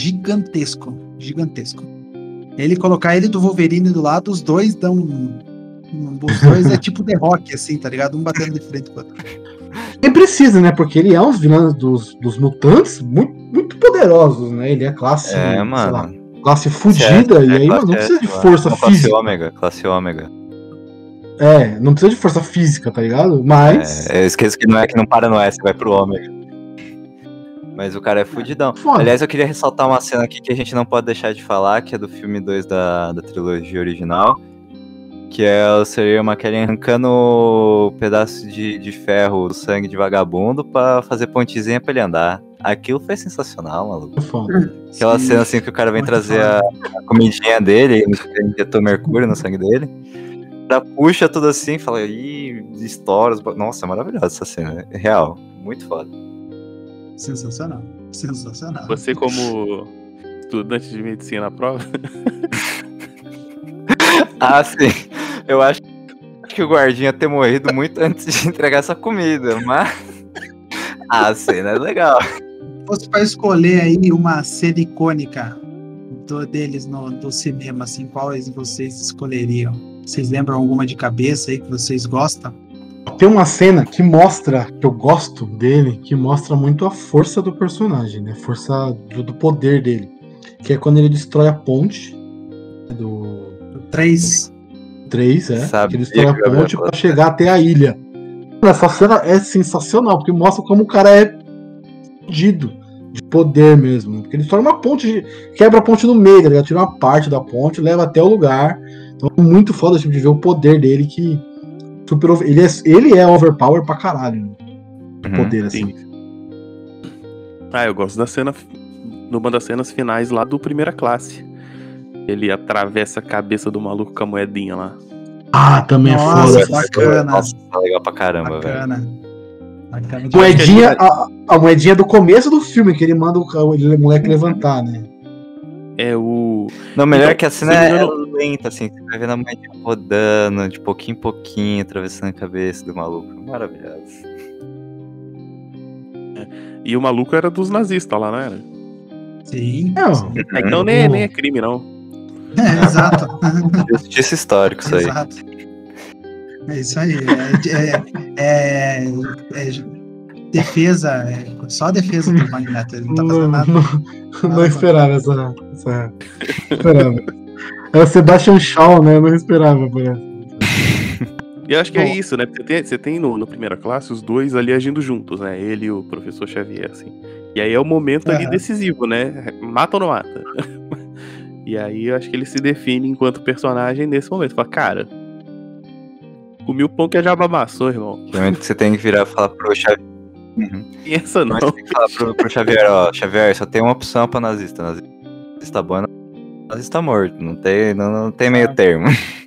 Ele colocar ele do Wolverine do lado, os dois dão. Os dois é tipo The Rock, assim, tá ligado? Um batendo de frente com o outro. Nem precisa, né? Porque ele é um vilão dos mutantes muito poderosos, né? Ele é classe, sei mano. lá, classe fudida. E aí, mano, não precisa de força física. Classe ômega. Não precisa de força física, tá ligado? Mas. Eu esqueço que não para no S, vai pro ômega. Mas o cara é fudidão. Foda. Aliás, eu queria ressaltar uma cena aqui que a gente não pode deixar de falar, que é do filme 2 da trilogia original. Que é o Sir Ian McKellen arrancando o pedaço de ferro do sangue de vagabundo pra fazer pontezinha pra ele andar. Aquilo foi sensacional, maluco. Foda. Aquela cena assim que o cara vem Muito trazer a comidinha dele, injetou mercúrio no sangue dele. Já puxa tudo assim e fala, ih, estoura. Nossa, é maravilhosa essa cena. É real. Muito foda. Sensacional. Você, como estudante de medicina à prova, Ah, sim. Eu acho que o guardinha ter morrido muito antes de entregar essa comida, mas... a cena é legal. Se fosse pra escolher aí uma cena icônica deles do cinema, assim, quais vocês escolheriam? Vocês lembram alguma de cabeça aí que vocês gostam? Tem uma cena que mostra, que eu gosto dele, que mostra muito a força do personagem, né? Força do poder dele. Que é quando ele destrói a ponte do 3. 3, Sabia que ele destrói a que eu ia ponte falar. pra chegar até a ilha. Essa cena é sensacional, porque mostra como o cara é fudido de poder mesmo. Porque ele destrói uma ponte, quebra a ponte no meio, tá ligado? Tira uma parte da ponte, leva até o lugar. Então é muito foda tipo, de ver o poder dele que ele é overpower pra caralho. Né? Poder, assim. eu gosto da cena, numa das cenas finais lá do Primeira Classe. Ele atravessa a cabeça do maluco com a moedinha lá. Ah, também Nossa, é foda. bacana. Nossa, tá legal pra caramba, velho. Bacana. Moedinha, a moedinha do começo do filme, que ele manda o moleque levantar, né? É o... Não, melhor Então, que a cena se não me é engano- lenta, assim. Você vai vendo a moedinha rodando, de pouquinho em pouquinho, atravessando a cabeça do maluco. Maravilhoso. E o maluco era dos nazistas lá, não era? Sim. Então nem é crime, não. Exato. Justiça histórica, isso aí. Exato. É isso aí. Defesa, só a defesa do Magneto. Ele não tá fazendo nada. Não esperava essa. Esperava. É o Sebastian Shaw, né? Eu não esperava por essa. E eu acho que é isso, né? Porque você tem no Primeira Classe os dois ali agindo juntos, né? Ele e o professor Xavier, assim. E aí é o momento ali decisivo, né? Mata ou não mata? E aí eu acho que ele se define enquanto personagem nesse momento. Fala, cara, comi o pão que a jaba amassou, irmão. Realmente você tem que virar e falar pro Xavier. E essa não. Mas tem que falar pro Xavier, ó, Xavier, só tem uma opção pra nazista. Nazista bom, nazista morto. Não tem meio termo.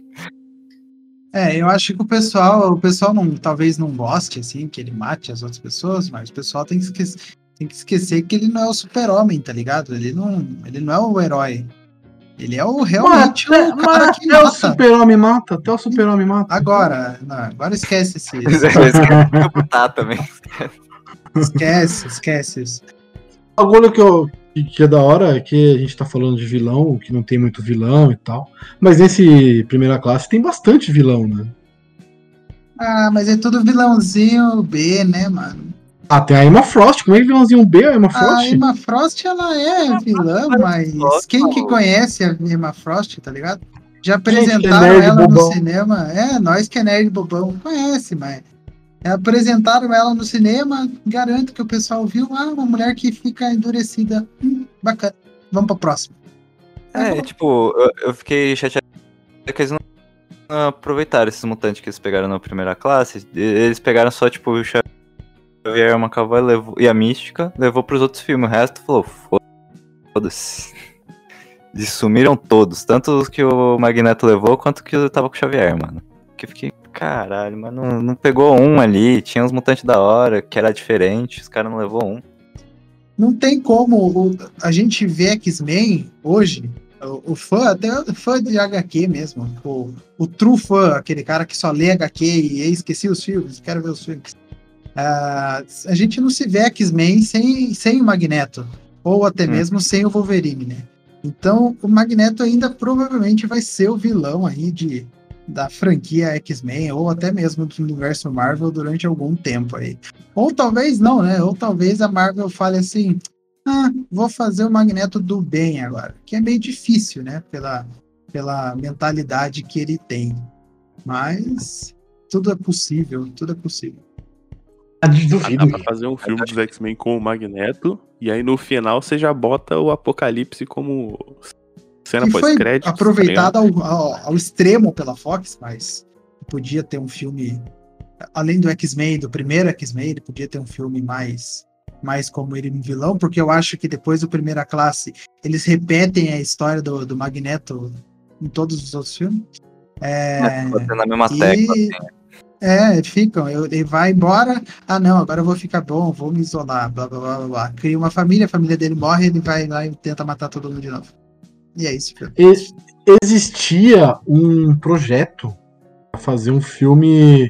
Eu acho que o pessoal talvez não goste, assim, que ele mate as outras pessoas, mas o pessoal tem que esquecer que ele não é o super-homem, tá ligado? Ele não é o herói. Ele é realmente o cara que mata. O super-homem mata, até o super-homem mata. Agora esquece esse... também. Esquece isso. O bagulho que é da hora é que a gente tá falando de vilão, que não tem muito vilão e tal. Mas nesse Primeira Classe tem bastante vilão, né? Ah, mas é tudo vilãozinho B, né, mano? Ah, tem a Emma Frost. Como é que vilãozinho B é a Emma Frost? A Emma Frost, ela é vilã, mas quem que conhece a Emma Frost, tá ligado? Já apresentaram ela no cinema. Nós que é nerd bobão conhece, mas apresentaram ela no cinema, garanto que o pessoal viu, uma mulher que fica endurecida. Bacana. Vamos pra próxima. Eu fiquei chateado que eles não aproveitaram esses mutantes que eles pegaram na Primeira Classe. Eles pegaram só, tipo, o Xavier, uma Cavaleira e a Mística, levou pros outros filmes. O resto falou, foda-se. Eles sumiram todos, tanto os que o Magneto levou, quanto que eu tava com o Xavier, mano. Que eu fiquei, caralho, mas não pegou um ali, tinha uns mutantes da hora, que era diferente, os caras não levou um. Não tem como a gente ver X-Men hoje, o fã, até o fã de HQ mesmo, o true fã, aquele cara que só lê HQ e esqueci os filmes, quero ver os filmes. A gente não se vê X-Men sem o Magneto, ou até mesmo sem o Wolverine, né? Então o Magneto ainda provavelmente vai ser o vilão aí da franquia X-Men, ou até mesmo do universo Marvel durante algum tempo aí. Ou talvez não, né? Ou talvez a Marvel fale assim, vou fazer o Magneto do bem agora, que é meio difícil, né? Pela mentalidade que ele tem. Mas tudo é possível. Dá pra fazer um filme dos X-Men com o Magneto, e aí no final você já bota o Apocalipse como cena pós-crédito. Aproveitado ao extremo pela Fox, mas podia ter um filme, além do X-Men, do primeiro X-Men, ele podia ter um filme mais como ele um vilão, porque eu acho que depois do Primeira Classe eles repetem a história do Magneto em todos os outros filmes. Na mesma tecla, assim. Ficam, ele vai embora, não, agora eu vou ficar bom, vou me isolar, blá blá blá blá blá. Cria uma família, a família dele morre, ele vai lá e tenta matar todo mundo de novo. E é isso, filho. Existia um projeto para fazer um filme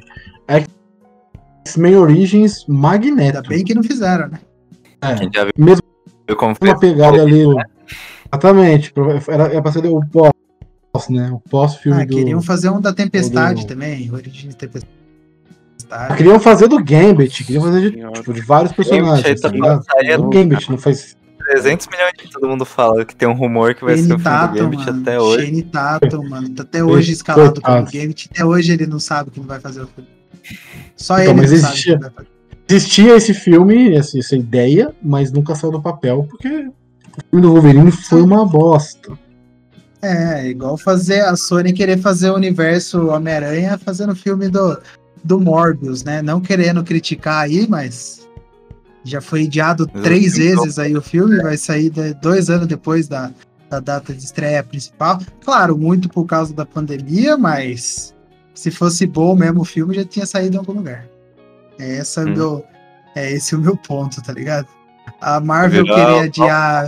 X-Men Origins Magneto. Ainda bem que não fizeram, né? Mesmo uma pegada ali. Exatamente, era pra ser o pós, né? O pós-filme queriam fazer um da Tempestade também, Origem de Tempestade. Queriam fazer do Gambit, queriam fazer de vários personagens. O Gambit não faz 300 milhões de todo mundo fala que tem um rumor que vai ser o filme do Gambit até hoje. Shane Tatum, mano, tá até hoje escalado como Gambit, até hoje ele não sabe que não vai fazer o filme. Só ele não sabe que vai fazer. Existia esse filme, essa ideia, mas nunca saiu do papel, porque o filme do Wolverine foi uma bosta. Igual fazer a Sony querer fazer o universo Homem-Aranha fazendo o filme do Morbius, né? Não querendo criticar aí, mas já foi adiado 3 vezes aí o filme, vai sair 2 anos depois da data de estreia principal. Claro, muito por causa da pandemia, mas se fosse bom mesmo o filme, já tinha saído em algum lugar. Esse é o meu ponto, tá ligado? A Marvel querer adiar...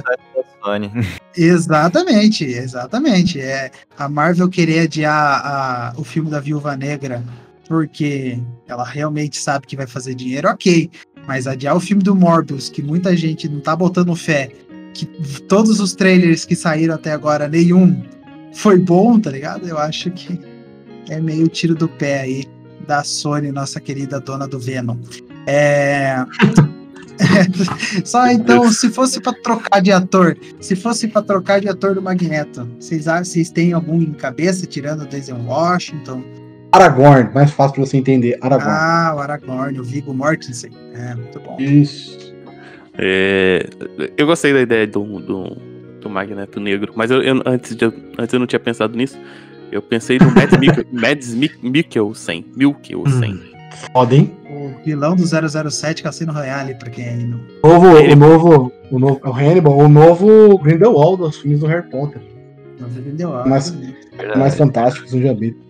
Exatamente. A Marvel querer adiar o filme da Viúva Negra porque ela realmente sabe que vai fazer dinheiro, ok. Mas adiar o filme do Morbius, que muita gente não tá botando fé, que todos os trailers que saíram até agora, nenhum foi bom, tá ligado? Eu acho que é meio tiro do pé aí da Sony, nossa querida dona do Venom. Só então, se fosse pra trocar de ator do Magneto, vocês têm algum em cabeça, tirando o Denzel Washington? Aragorn, mais fácil pra você entender. Aragorn. O Aragorn, o Viggo Mortensen. Muito bom. Isso. Eu gostei da ideia do Magneto Negro, mas antes eu não tinha pensado nisso. Eu pensei no Mads Mikkelsen. Foda, hein? O vilão do 007 Cassino Royale, pra quem aí não... O novo é o Hannibal, o novo Grindelwald dos filmes do Harry Potter. Mais fantásticos eu já vi.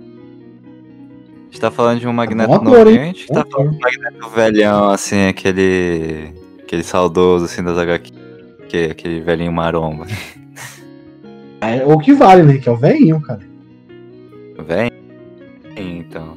A gente tá falando de um Magneto ator, novinho, hein? a gente tá falando de um Magneto velhão, assim, aquele saudoso, assim, das HQ, aquele velhinho maromba. É o que vale, né? Que é o velhinho, cara. Velho? Então.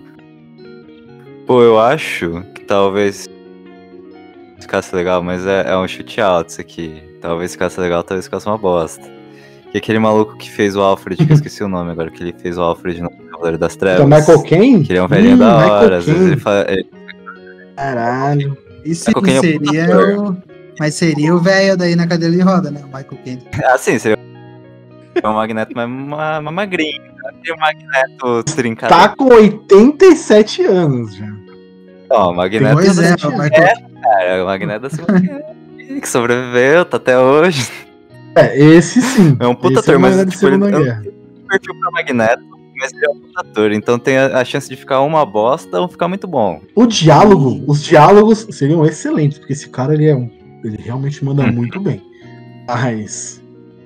Pô, eu acho que talvez ficasse legal, mas é um chute alto isso aqui. Talvez ficasse legal, talvez ficasse uma bosta. E aquele maluco que fez o Alfred, que eu esqueci o nome agora, que ele fez o Alfred no Cavaleiro das Trevas. Então, Michael Caine? Que ele é um velhinho da hora, às vezes ele fala... Caralho. Isso seria o... Mas seria o velho daí na cadeira de roda, né? O Michael Caine. Ah, sim, seria um Magneto mais magrinho. Seria um Magneto trincado. Tá com 87 anos já. Não, o Magneto... Pois é, o Michael... Cara, o Magneto da Segunda Guerra, que sobreviveu, tá até hoje. Esse sim. É um puta ator, mas tipo, ele não tem perfil pra Magneto, mas ele é um puta ator, então tem a chance de ficar uma bosta ou ficar muito bom. Os diálogos seriam excelentes, porque esse cara ele realmente manda muito bem. Mas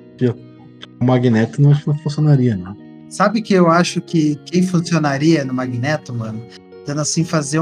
o Magneto não funcionaria, não. Sabe que eu acho que quem funcionaria no Magneto, mano? Dando assim, fazer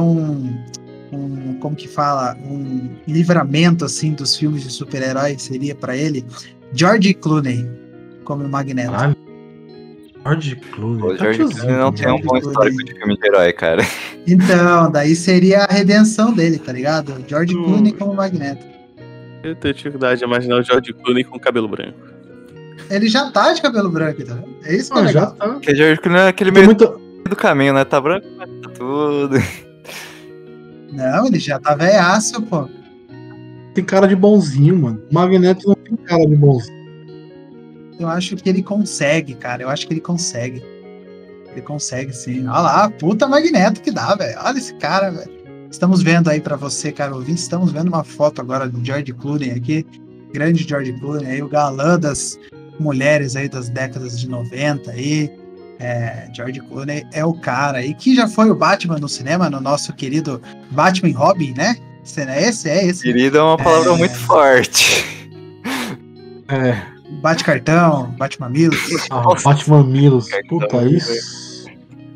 como que fala? Um livramento, assim, dos filmes de super-heróis seria pra ele George Clooney como Magneto. George Clooney. O George Clooney não tem um bom histórico de filme de herói, cara. Então, daí seria a redenção dele, tá ligado? George Clooney como Magneto. Eu tenho dificuldade de imaginar o George Clooney com cabelo branco. Ele já tá de cabelo branco, tá vendo? É isso que é legal. Já tá. Porque o George Clooney é aquele meio do caminho, né? Tá branco, mas tá tudo. Não, ele já tá velhaço, pô. Tem cara de bonzinho, mano. O Magneto não tem cara de bonzinho. Eu acho que ele consegue, cara. Eu acho que ele consegue. Ele consegue, sim. Olha lá, puta Magneto que dá, velho. Olha esse cara, velho. Estamos vendo aí pra você, cara ouvinte, estamos vendo uma foto agora do George Clooney aqui. Grande George Clooney aí, o galã das mulheres aí das décadas de 90 aí. George Clooney é o cara aí que já foi o Batman no cinema, no nosso querido Batman e Robin, né? Esse. Querido é uma palavra muito forte. Bate-cartão, bate-mamilos. Bate-mamilos. Puta, isso.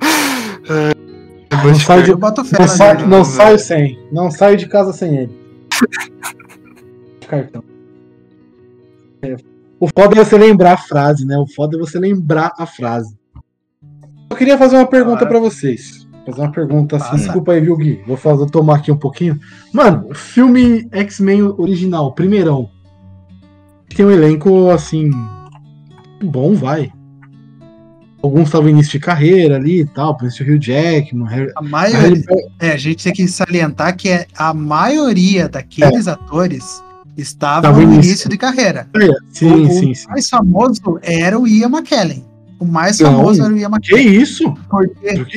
Não saio de casa sem ele. Cartão. O foda é você lembrar a frase, né? O foda é você lembrar a frase. Eu queria fazer uma pergunta pra vocês. Fazer uma pergunta assim. Desculpa aí, viu, Gui? Vou tomar aqui um pouquinho. Mano, filme X-Men original, primeirão. Tem um elenco, assim, bom, vai. Alguns estavam em início de carreira ali e tal, por isso o Hugh Jackman. A maioria, a gente tem que salientar que a maioria daqueles atores estavam no início de carreira. Sim. O mais famoso era o Ian McKellen. O mais famoso era o Ian McKellen. Que isso? Porque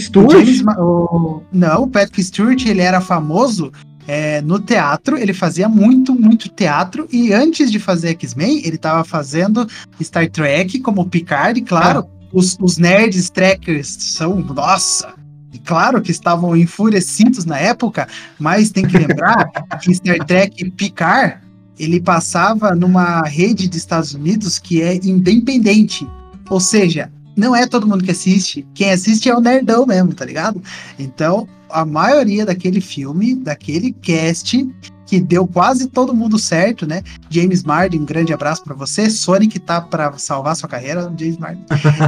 o Patrick Stewart, ele era famoso no teatro, ele fazia muito teatro, e antes de fazer X-Men, ele estava fazendo Star Trek como Picard, e claro, os nerds trekkers são, nossa, claro que estavam enfurecidos na época, mas tem que lembrar que Star Trek Picard, ele passava numa rede de Estados Unidos que é independente, ou seja, não é todo mundo que assiste, quem assiste é o nerdão mesmo, tá ligado? Então, a maioria daquele filme, daquele cast, que deu quase todo mundo certo, né? James Marden, um grande abraço pra você. Sonic tá pra salvar sua carreira, James Marden.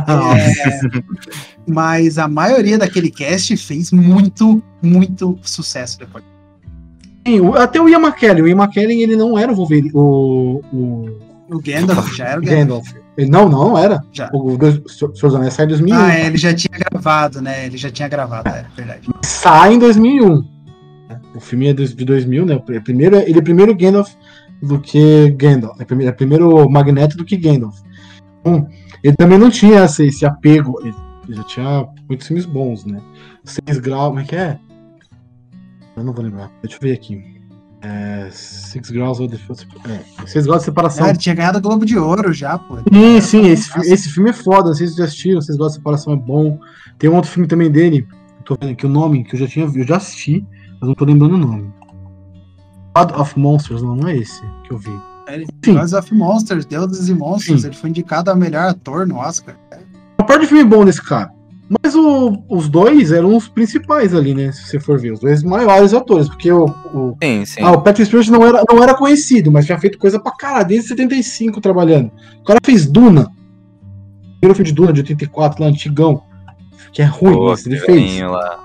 Mas a maioria daquele cast fez muito sucesso depois. Sim, até o Ian McKellen. O Ian McKellen, ele não era o Wolverine. O Gandalf já era o Gandalf. Não era. Já. O Senhor dos Anéis sai em 2001. Ele já tinha gravado, né? Ele já tinha gravado, é verdade. Sai em 2001. O filme é de 2000, né? Ele é primeiro Gandalf do que Gandalf. É primeiro Magneto do que Gandalf. Ele também não tinha esse apego. Ele já tinha muitos filmes bons, né? 6 graus, como é que é? Eu não vou lembrar. Deixa eu ver aqui. 6 graus ou 6 graus de separação. Ele tinha ganhado o Globo de Ouro já, pô. Sim, esse filme é foda. Não sei se vocês já assistiram. 6 graus de separação é bom. Tem um outro filme também dele, Tô vendo aqui o nome que eu já tinha visto, eu já assisti, mas não tô lembrando o nome. God of Monsters, não é esse que eu vi. God of Monsters, Deuses e Monstros, ele foi indicado a melhor ator no Oscar. Uma parte de filme bom desse cara. Mas os dois eram os principais ali, né? Se você for ver, os dois maiores atores, porque Sim. o Patrick Stewart não era conhecido, mas tinha feito coisa pra caralho, desde 75 trabalhando. O cara fez Duna. O primeiro filme de Duna, de 84, lá, antigão. Que é ruim, mas ele fez. Lá.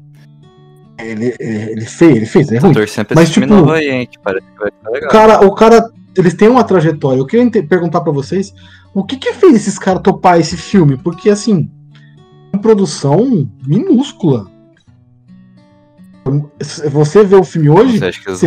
Ele fez, é ruim. Mas tipo, novo aí, hein, que parece que vai ficar legal. O cara, eles têm uma trajetória. Eu queria perguntar pra vocês, o que fez esses caras topar esse filme? Porque, assim, uma produção minúscula. Você vê o filme hoje, você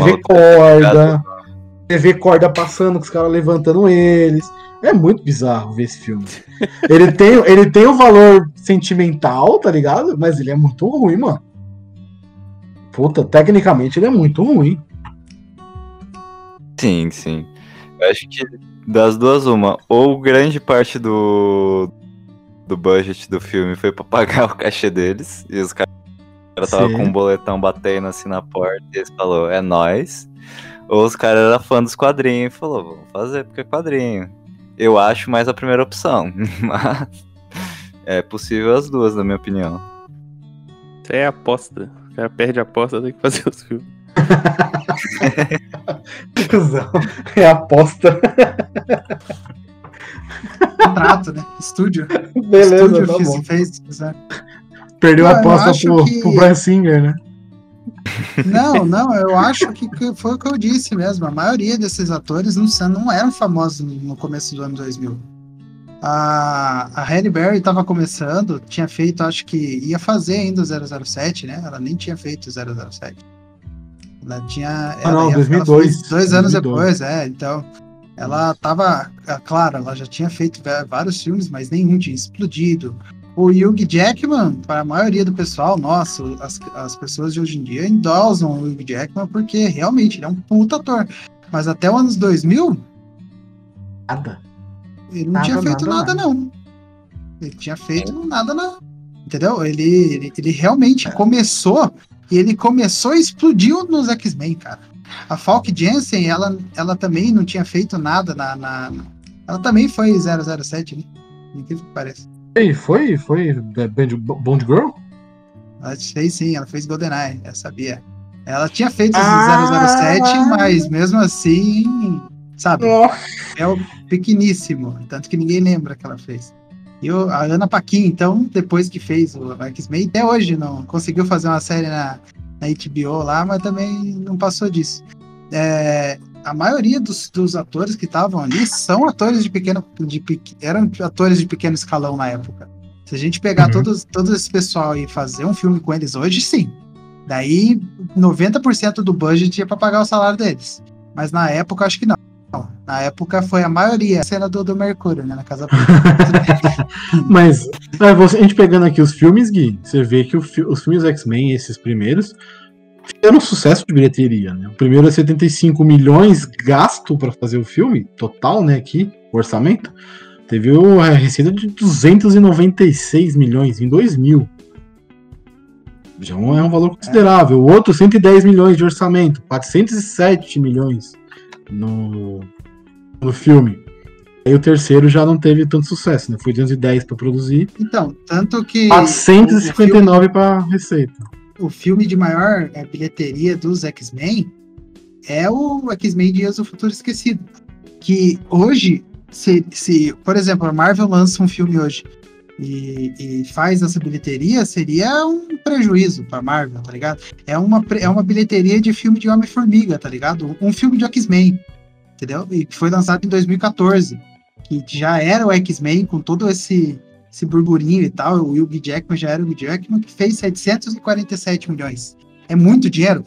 vê corda passando, com os caras levantando eles. É muito bizarro ver esse filme. Ele tem um valor sentimental, tá ligado? Mas ele é muito ruim, mano. Puta, tecnicamente ele é muito ruim. Sim. Eu acho que das duas, uma. Ou grande parte do budget do filme foi pra pagar o cachê deles. E os caras estavam com um boletão batendo assim na porta. E eles falaram, é nóis. Ou os caras eram fã dos quadrinhos e falou, vamos fazer porque é quadrinho. Eu acho mais a primeira opção. Mas é possível as duas, na minha opinião. Isso é aposta. O cara perde a aposta, tem que fazer os filmes. É aposta. Contrato, né? Estúdio. Beleza, Estúdio tá bom. fez. Perdeu a aposta pro Bryan Singer, né? Não, eu acho que foi o que eu disse mesmo. A maioria desses atores não eram famosos no começo do ano 2000. A Halle Berry estava começando, tinha feito, acho que ia fazer ainda o 007, né? Ela nem tinha feito o 007. Ela tinha... 2002. Ela fez 2 anos depois, então... Ela tava... Claro, ela já tinha feito vários filmes, mas nenhum tinha explodido. O Hugh Jackman, para a maioria do pessoal, nossa, as pessoas de hoje em dia endosam o Hugh Jackman porque realmente ele é um puta ator. Mas até os anos 2000... Nada. Ele não tinha feito nada, não. Ele tinha feito nada, não. Entendeu? Ele realmente começou, e ele começou e explodiu nos X-Men, cara. A Falk Jensen, ela também não tinha feito nada Ela também foi 007, né? Incrível que parece. E foi Bond Girl? Ela fez sim, ela fez GoldenEye, eu sabia. Ela tinha feito 007, mas mesmo assim... Sabe? É o pequeníssimo, tanto que ninguém lembra que ela fez. E a Ana Paquin, então, depois que fez o X-Men, até hoje não conseguiu fazer uma série na HBO lá, mas também não passou disso. A maioria dos atores que estavam ali são atores eram atores de pequeno escalão na época. Se a gente pegar todo esse pessoal e fazer um filme com eles hoje, sim. Daí 90% do budget ia para pagar o salário deles. Mas na época, acho que não. Na época foi a maioria a cena do Mercúrio, né? Na Casa Branca. Mas a gente pegando aqui os filmes, Gui, você vê que os filmes X-Men, esses primeiros, fizeram um sucesso de bilheteria, né? O primeiro é 75 milhões gasto para fazer o filme, total, né? Aqui, o orçamento. Teve a receita de 296 milhões em 2000. Já é um valor considerável. O outro, 110 milhões de orçamento, 407 milhões no filme. Aí o terceiro já não teve tanto sucesso, né? Foi 210 para produzir. Então, tanto que 459 para receita. O filme de maior bilheteria dos X-Men é o X-Men Dias do Futuro Esquecido. Que hoje, se por exemplo, a Marvel lança um filme hoje e faz essa bilheteria, seria um prejuízo pra Marvel, tá ligado? É uma bilheteria de filme de Homem-Formiga, tá ligado? Um filme de X-Men, entendeu? E que foi lançado em 2014, que já era o X-Men com todo esse burburinho e tal. O Hugh Jackman já era o Hugh Jackman, que fez 747 milhões. É muito dinheiro,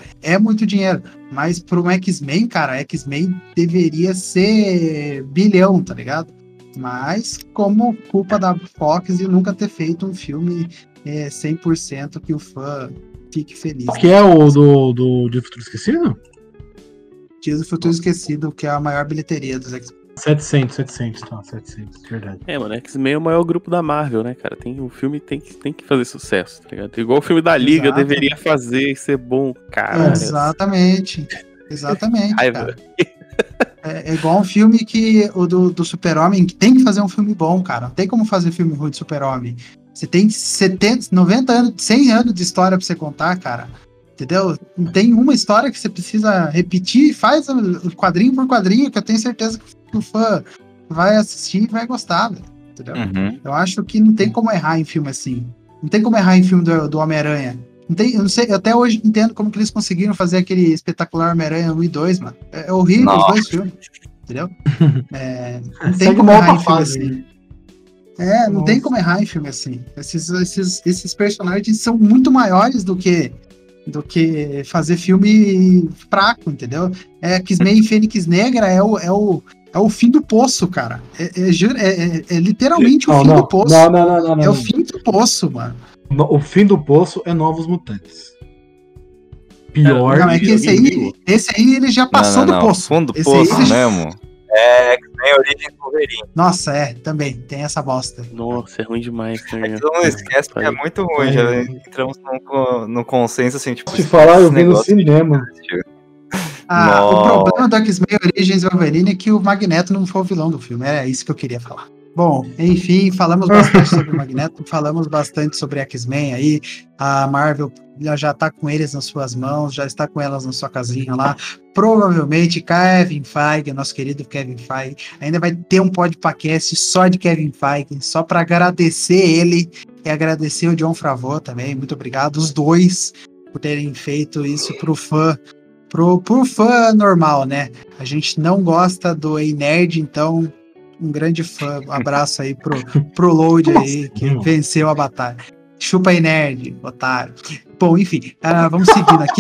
mas para um X-Men, cara, X-Men deveria ser bilhão, tá ligado? Mas como culpa da Fox de nunca ter feito um filme 100% que o fã fique feliz. Que é o do Futuro Esquecido? Dias do Futuro Esquecido, que é a maior bilheteria dos X-Men. 700, verdade. Mano, X-Men é o maior grupo da Marvel, né, cara? O filme tem que fazer sucesso, tá ligado? Igual o filme da Liga deveria fazer e ser bom, cara. Exatamente, cara. É igual um filme que o do Super-Homem, que tem que fazer um filme bom, cara. Não tem como fazer filme ruim de Super-Homem. Você tem 70, 90 anos, 100 anos de história pra você contar, cara. Entendeu? Tem uma história que você precisa repetir, faz o quadrinho por quadrinho, que eu tenho certeza que o fã vai assistir e vai gostar, velho. Entendeu? Eu acho que não tem como errar em filme assim. Não tem como errar em filme do Homem-Aranha. Eu não sei, eu até hoje entendo como que eles conseguiram fazer aquele espetacular Homem-Aranha 1 e 2, mano. É horrível os dois filmes. Entendeu? Não tem como errar em filme assim. Não tem como errar em filme assim. Esses personagens são muito maiores do que fazer filme fraco, entendeu? X-Men e Fênix Negra é o fim do poço, cara. É literalmente o fim do poço. Não. É o fim do poço, mano. O fim do poço é Novos Mutantes. Pior. Não, é que esse aí ele já passou do poço. Fundo do poço mesmo. X-Men Origins Wolverine. Nossa, também, tem essa bosta. Nossa, é ruim demais. Mas não esquece que é muito ruim, já entramos no consenso, assim, tipo... Te falar, eu vi no cinema. O problema do X-Men Origins Wolverine é que o Magneto não foi o vilão do filme, é isso que eu queria falar. Bom, enfim, falamos bastante sobre o Magneto, falamos bastante sobre X-Men aí, a Marvel já tá com eles nas suas mãos, já está com elas na sua casinha lá, provavelmente Kevin Feige, nosso querido Kevin Feige, ainda vai ter um podcast só de Kevin Feige, só para agradecer ele e agradecer o Jon Favreau também, muito obrigado, os dois, por terem feito isso pro fã normal, né? A gente não gosta do Ei Nerd, então um grande fã, um abraço aí pro Load aí, que venceu a batalha. Chupa aí, nerd, otário. Bom, enfim, vamos seguindo aqui.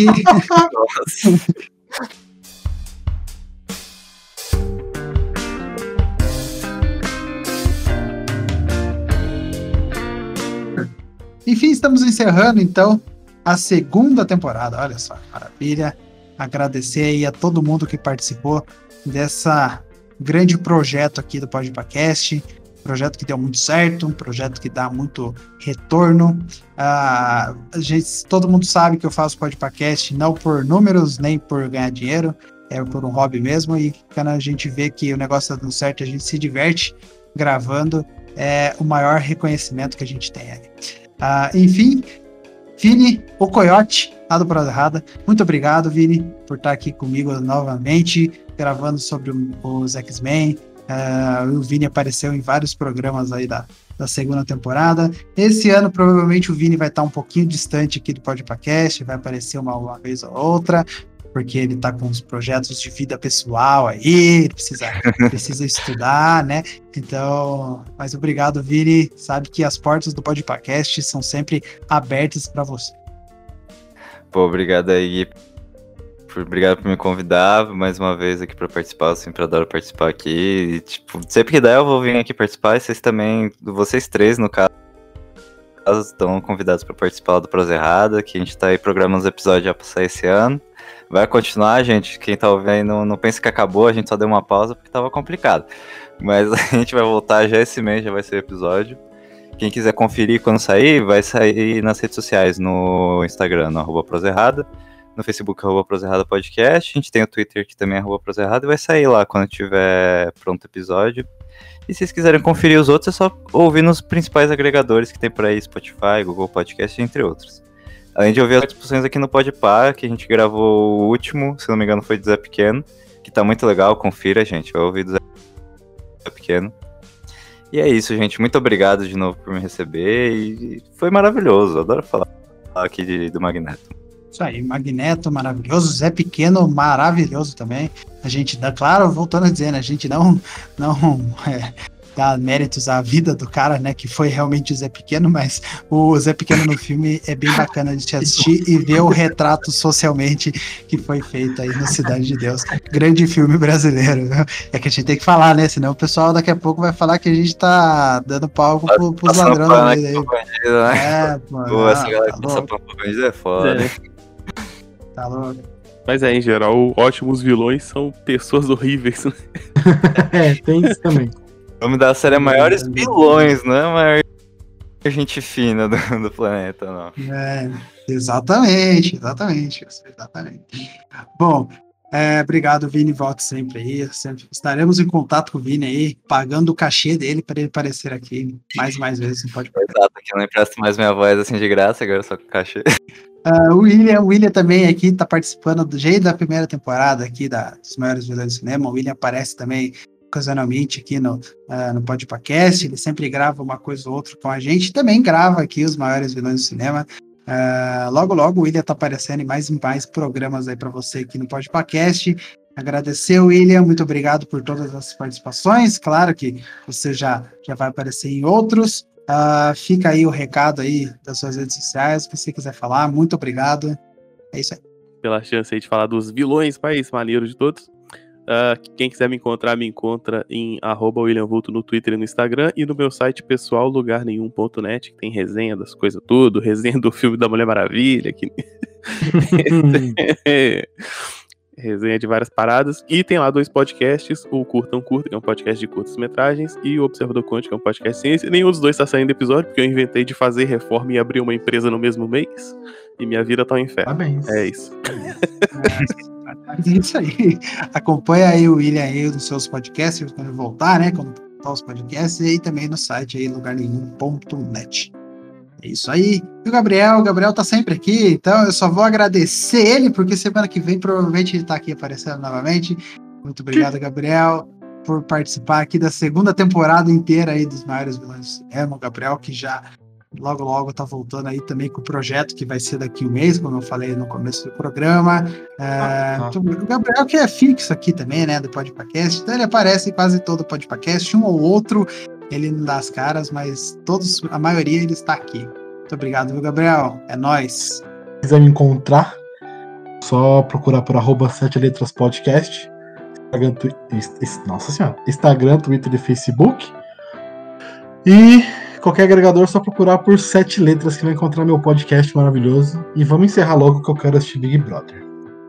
Enfim, estamos encerrando, então, a segunda temporada. Olha só, maravilha. Agradecer aí a todo mundo que participou dessa grande projeto aqui do Podcast, projeto que deu muito certo, um projeto que dá muito retorno. Todo mundo sabe que eu faço Podcast não por números, nem por ganhar dinheiro, é por um hobby mesmo, e quando a gente vê que o negócio está dando certo, a gente se diverte gravando, é o maior reconhecimento que a gente tem aí. Enfim, Vini, o Coyote, lá do Prosa Errada, muito obrigado, Vini, por estar aqui comigo novamente, gravando sobre os X-Men. O Vini apareceu em vários programas aí da segunda temporada. Esse ano, provavelmente, o Vini vai estar um pouquinho distante aqui do Podcast, vai aparecer uma vez ou outra, porque ele tá com uns projetos de vida pessoal aí, ele precisa estudar, né? Então, mas obrigado, Vini. Sabe que as portas do Podcast são sempre abertas para você. Pô, obrigado aí. Obrigado por me convidar mais uma vez aqui para participar. Eu sempre adoro participar aqui. E, tipo, sempre que der eu vou vir aqui participar. E vocês também, vocês três, no caso, estão convidados para participar do Prosa Errada, que a gente tá aí programando os episódios já pra sair esse ano. Vai continuar, gente. Quem tá ouvindo não pensa que acabou, a gente só deu uma pausa porque tava complicado. Mas a gente vai voltar já esse mês, já vai ser o episódio. Quem quiser conferir quando sair, vai sair nas redes sociais, no Instagram, no @proserrada, no Facebook, @proserrada podcast. A gente tem o Twitter, que também é @proserrada, e vai sair lá quando tiver pronto o episódio. E se vocês quiserem conferir os outros, é só ouvir nos principais agregadores que tem por aí, Spotify, Google Podcast, entre outros. Além de ouvir as discussões aqui no Podpah, que a gente gravou o último, se não me engano foi do Zé Pequeno, que tá muito legal, confira, gente, vai ouvir do Zé Pequeno. E é isso, gente, muito obrigado de novo por me receber, e foi maravilhoso, adoro falar aqui do Magneto. Isso aí, Magneto maravilhoso, Zé Pequeno maravilhoso também. A gente dá, claro, voltando a dizer, né, a gente não dá méritos à vida do cara, né, que foi realmente o Zé Pequeno, mas o Zé Pequeno no filme é bem bacana de assistir e ver o retrato socialmente que foi feito aí no Cidade de Deus. Grande filme brasileiro, né? É que a gente tem que falar, né, senão o pessoal daqui a pouco vai falar que a gente tá dando palco pros ladrões aí. Essa galera que passa pano pro bandido é foda. Tá louco. Mas em geral, ótimos vilões são pessoas horríveis, né? Tem isso também. O nome da série é Maiores Vilões, não é a maior gente fina do planeta, não. Exatamente. Bom, obrigado, Vini, volte sempre aí. Estaremos em contato com o Vini aí, pagando o cachê dele para ele aparecer aqui mais vezes no podcast. Exato, que eu não empresto mais minha voz assim de graça, agora só com cachê. O William também aqui tá participando do jeito da primeira temporada aqui dos Maiores Vilões do Cinema. O William aparece também ocasionalmente aqui no Podpacast. Ele sempre grava uma coisa ou outra com a gente. Também grava aqui os Maiores Vilões do Cinema. Logo o William tá aparecendo em mais programas aí para você aqui no Podpacast. Agradecer, William, muito obrigado por todas as participações. Claro que você já vai aparecer em outros. Fica aí o recado aí das suas redes sociais, se você quiser falar. Muito obrigado. É isso aí. Pela chance aí de falar dos vilões mais maneiros de todos. Quem quiser me encontra em @WilliamVulto no Twitter e no Instagram, e no meu site pessoal, lugarnenhum.net, que tem resenha das coisas tudo, resenha do filme da Mulher Maravilha, resenha de várias paradas, e tem lá 2 podcasts, o Curta, que é um podcast de curtas-metragens, e o Observador Quântico, que é um podcast de ciência. Nenhum dos dois tá saindo episódio, porque eu inventei de fazer reforma e abrir uma empresa no mesmo mês, e minha vida tá um inferno. Parabéns. É isso. É isso aí. Acompanha aí o William aí nos seus podcasts, quando voltar, né? Quando voltar os podcasts, e aí também no site aí, lugarnenhum.net. É isso aí. E o Gabriel tá sempre aqui, então eu só vou agradecer ele, porque semana que vem provavelmente ele tá aqui aparecendo novamente. Muito obrigado, Gabriel, por participar aqui da segunda temporada inteira aí dos Maiores Vilões do Cinema. O Gabriel, que já logo tá voltando aí também com o projeto que vai ser daqui um mês, como eu falei no começo do programa. O Gabriel, que é fixo aqui também, né, do Podpacast, então ele aparece em quase todo o Podpacast, um ou outro ele não dá as caras, mas a maioria ele está aqui. Muito obrigado, viu, Gabriel? É nóis. Se quiser me encontrar, só procurar por @7letraspodcast, Instagram, Twitter e Facebook. E qualquer agregador, só procurar por 7 letras que vai encontrar meu podcast maravilhoso. E vamos encerrar logo que eu quero assistir Big Brother.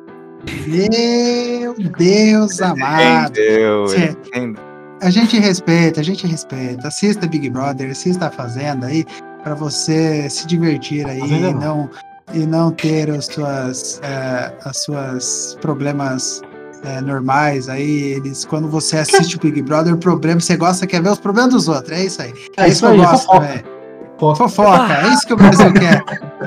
Meu Deus amado. A gente respeita. Assista Big Brother, assista a Fazenda aí, para você se divertir aí e não ter as suas problemas normais aí. Quando você assiste o Big Brother, você quer ver os problemas dos outros. É isso aí. É isso que eu gosto, velho. Fofoca, é isso que o Brasil quer.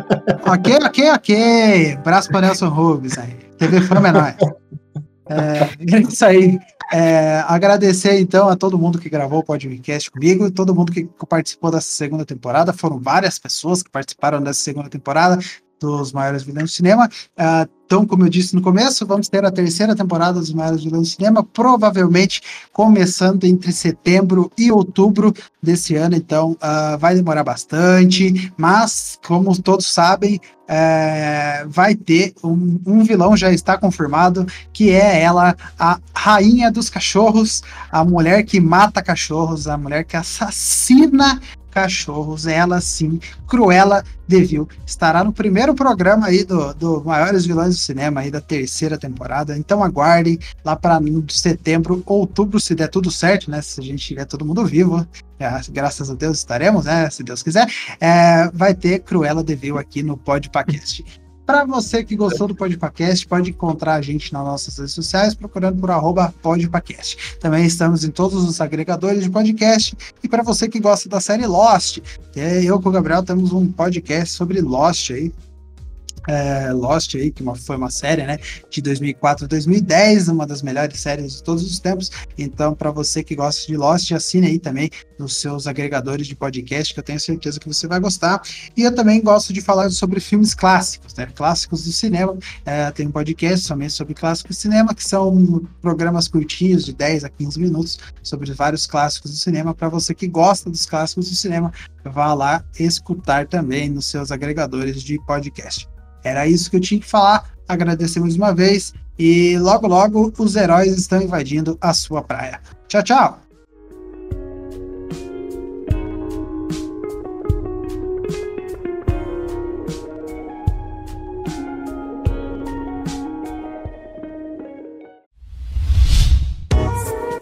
Ok. Abraço para Nelson Rubens aí. TV Fama é nóis. É isso aí. Agradecer então a todo mundo que gravou o podcast comigo, todo mundo que participou dessa segunda temporada. Foram várias pessoas que participaram dessa segunda temporada dos Maiores Vilões do Cinema. Então, como eu disse no começo, vamos ter a terceira temporada dos Maiores Vilões do Cinema, provavelmente começando entre setembro e outubro desse ano. Então, vai demorar bastante, mas, como todos sabem, vai ter um vilão, já está confirmado, que é ela, a rainha dos cachorros, a mulher que mata cachorros, a mulher que assassina cachorros. Ela sim, Cruella de Vil, estará no primeiro programa aí do Maiores Vilões do Cinema aí da terceira temporada. Então aguardem lá para setembro, outubro, se der tudo certo, né? Se a gente tiver todo mundo vivo, graças a Deus estaremos, né? Se Deus quiser, vai ter Cruella de Vil aqui no Podpacast. Para você que gostou do Podpacast, pode encontrar a gente nas nossas redes sociais procurando por @Podpacast. Também estamos em todos os agregadores de podcast. E para você que gosta da série Lost, eu com o Gabriel temos um podcast sobre Lost aí. Lost aí, que foi uma série, né, de 2004 a 2010, uma das melhores séries de todos os tempos. Então, para você que gosta de Lost, assine aí também nos seus agregadores de podcast, que eu tenho certeza que você vai gostar. E eu também gosto de falar sobre filmes clássicos, né, clássicos do cinema. Tem um podcast somente sobre clássicos do cinema, que são programas curtinhos de 10 a 15 minutos sobre vários clássicos do cinema. Para você que gosta dos clássicos do cinema, vá lá escutar também nos seus agregadores de podcast. Era isso que eu tinha que falar. Agradecer mais uma vez. E logo os heróis estão invadindo a sua praia. Tchau, tchau!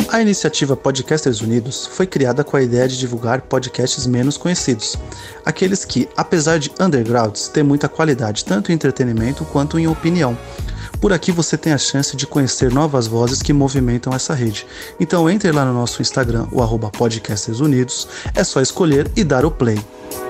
A iniciativa Podcasters Unidos foi criada com a ideia de divulgar podcasts menos conhecidos, aqueles que, apesar de undergrounds, têm muita qualidade tanto em entretenimento quanto em opinião. Por aqui você tem a chance de conhecer novas vozes que movimentam essa rede. Então entre lá no nosso Instagram, o @podcastersunidos, é só escolher e dar o play.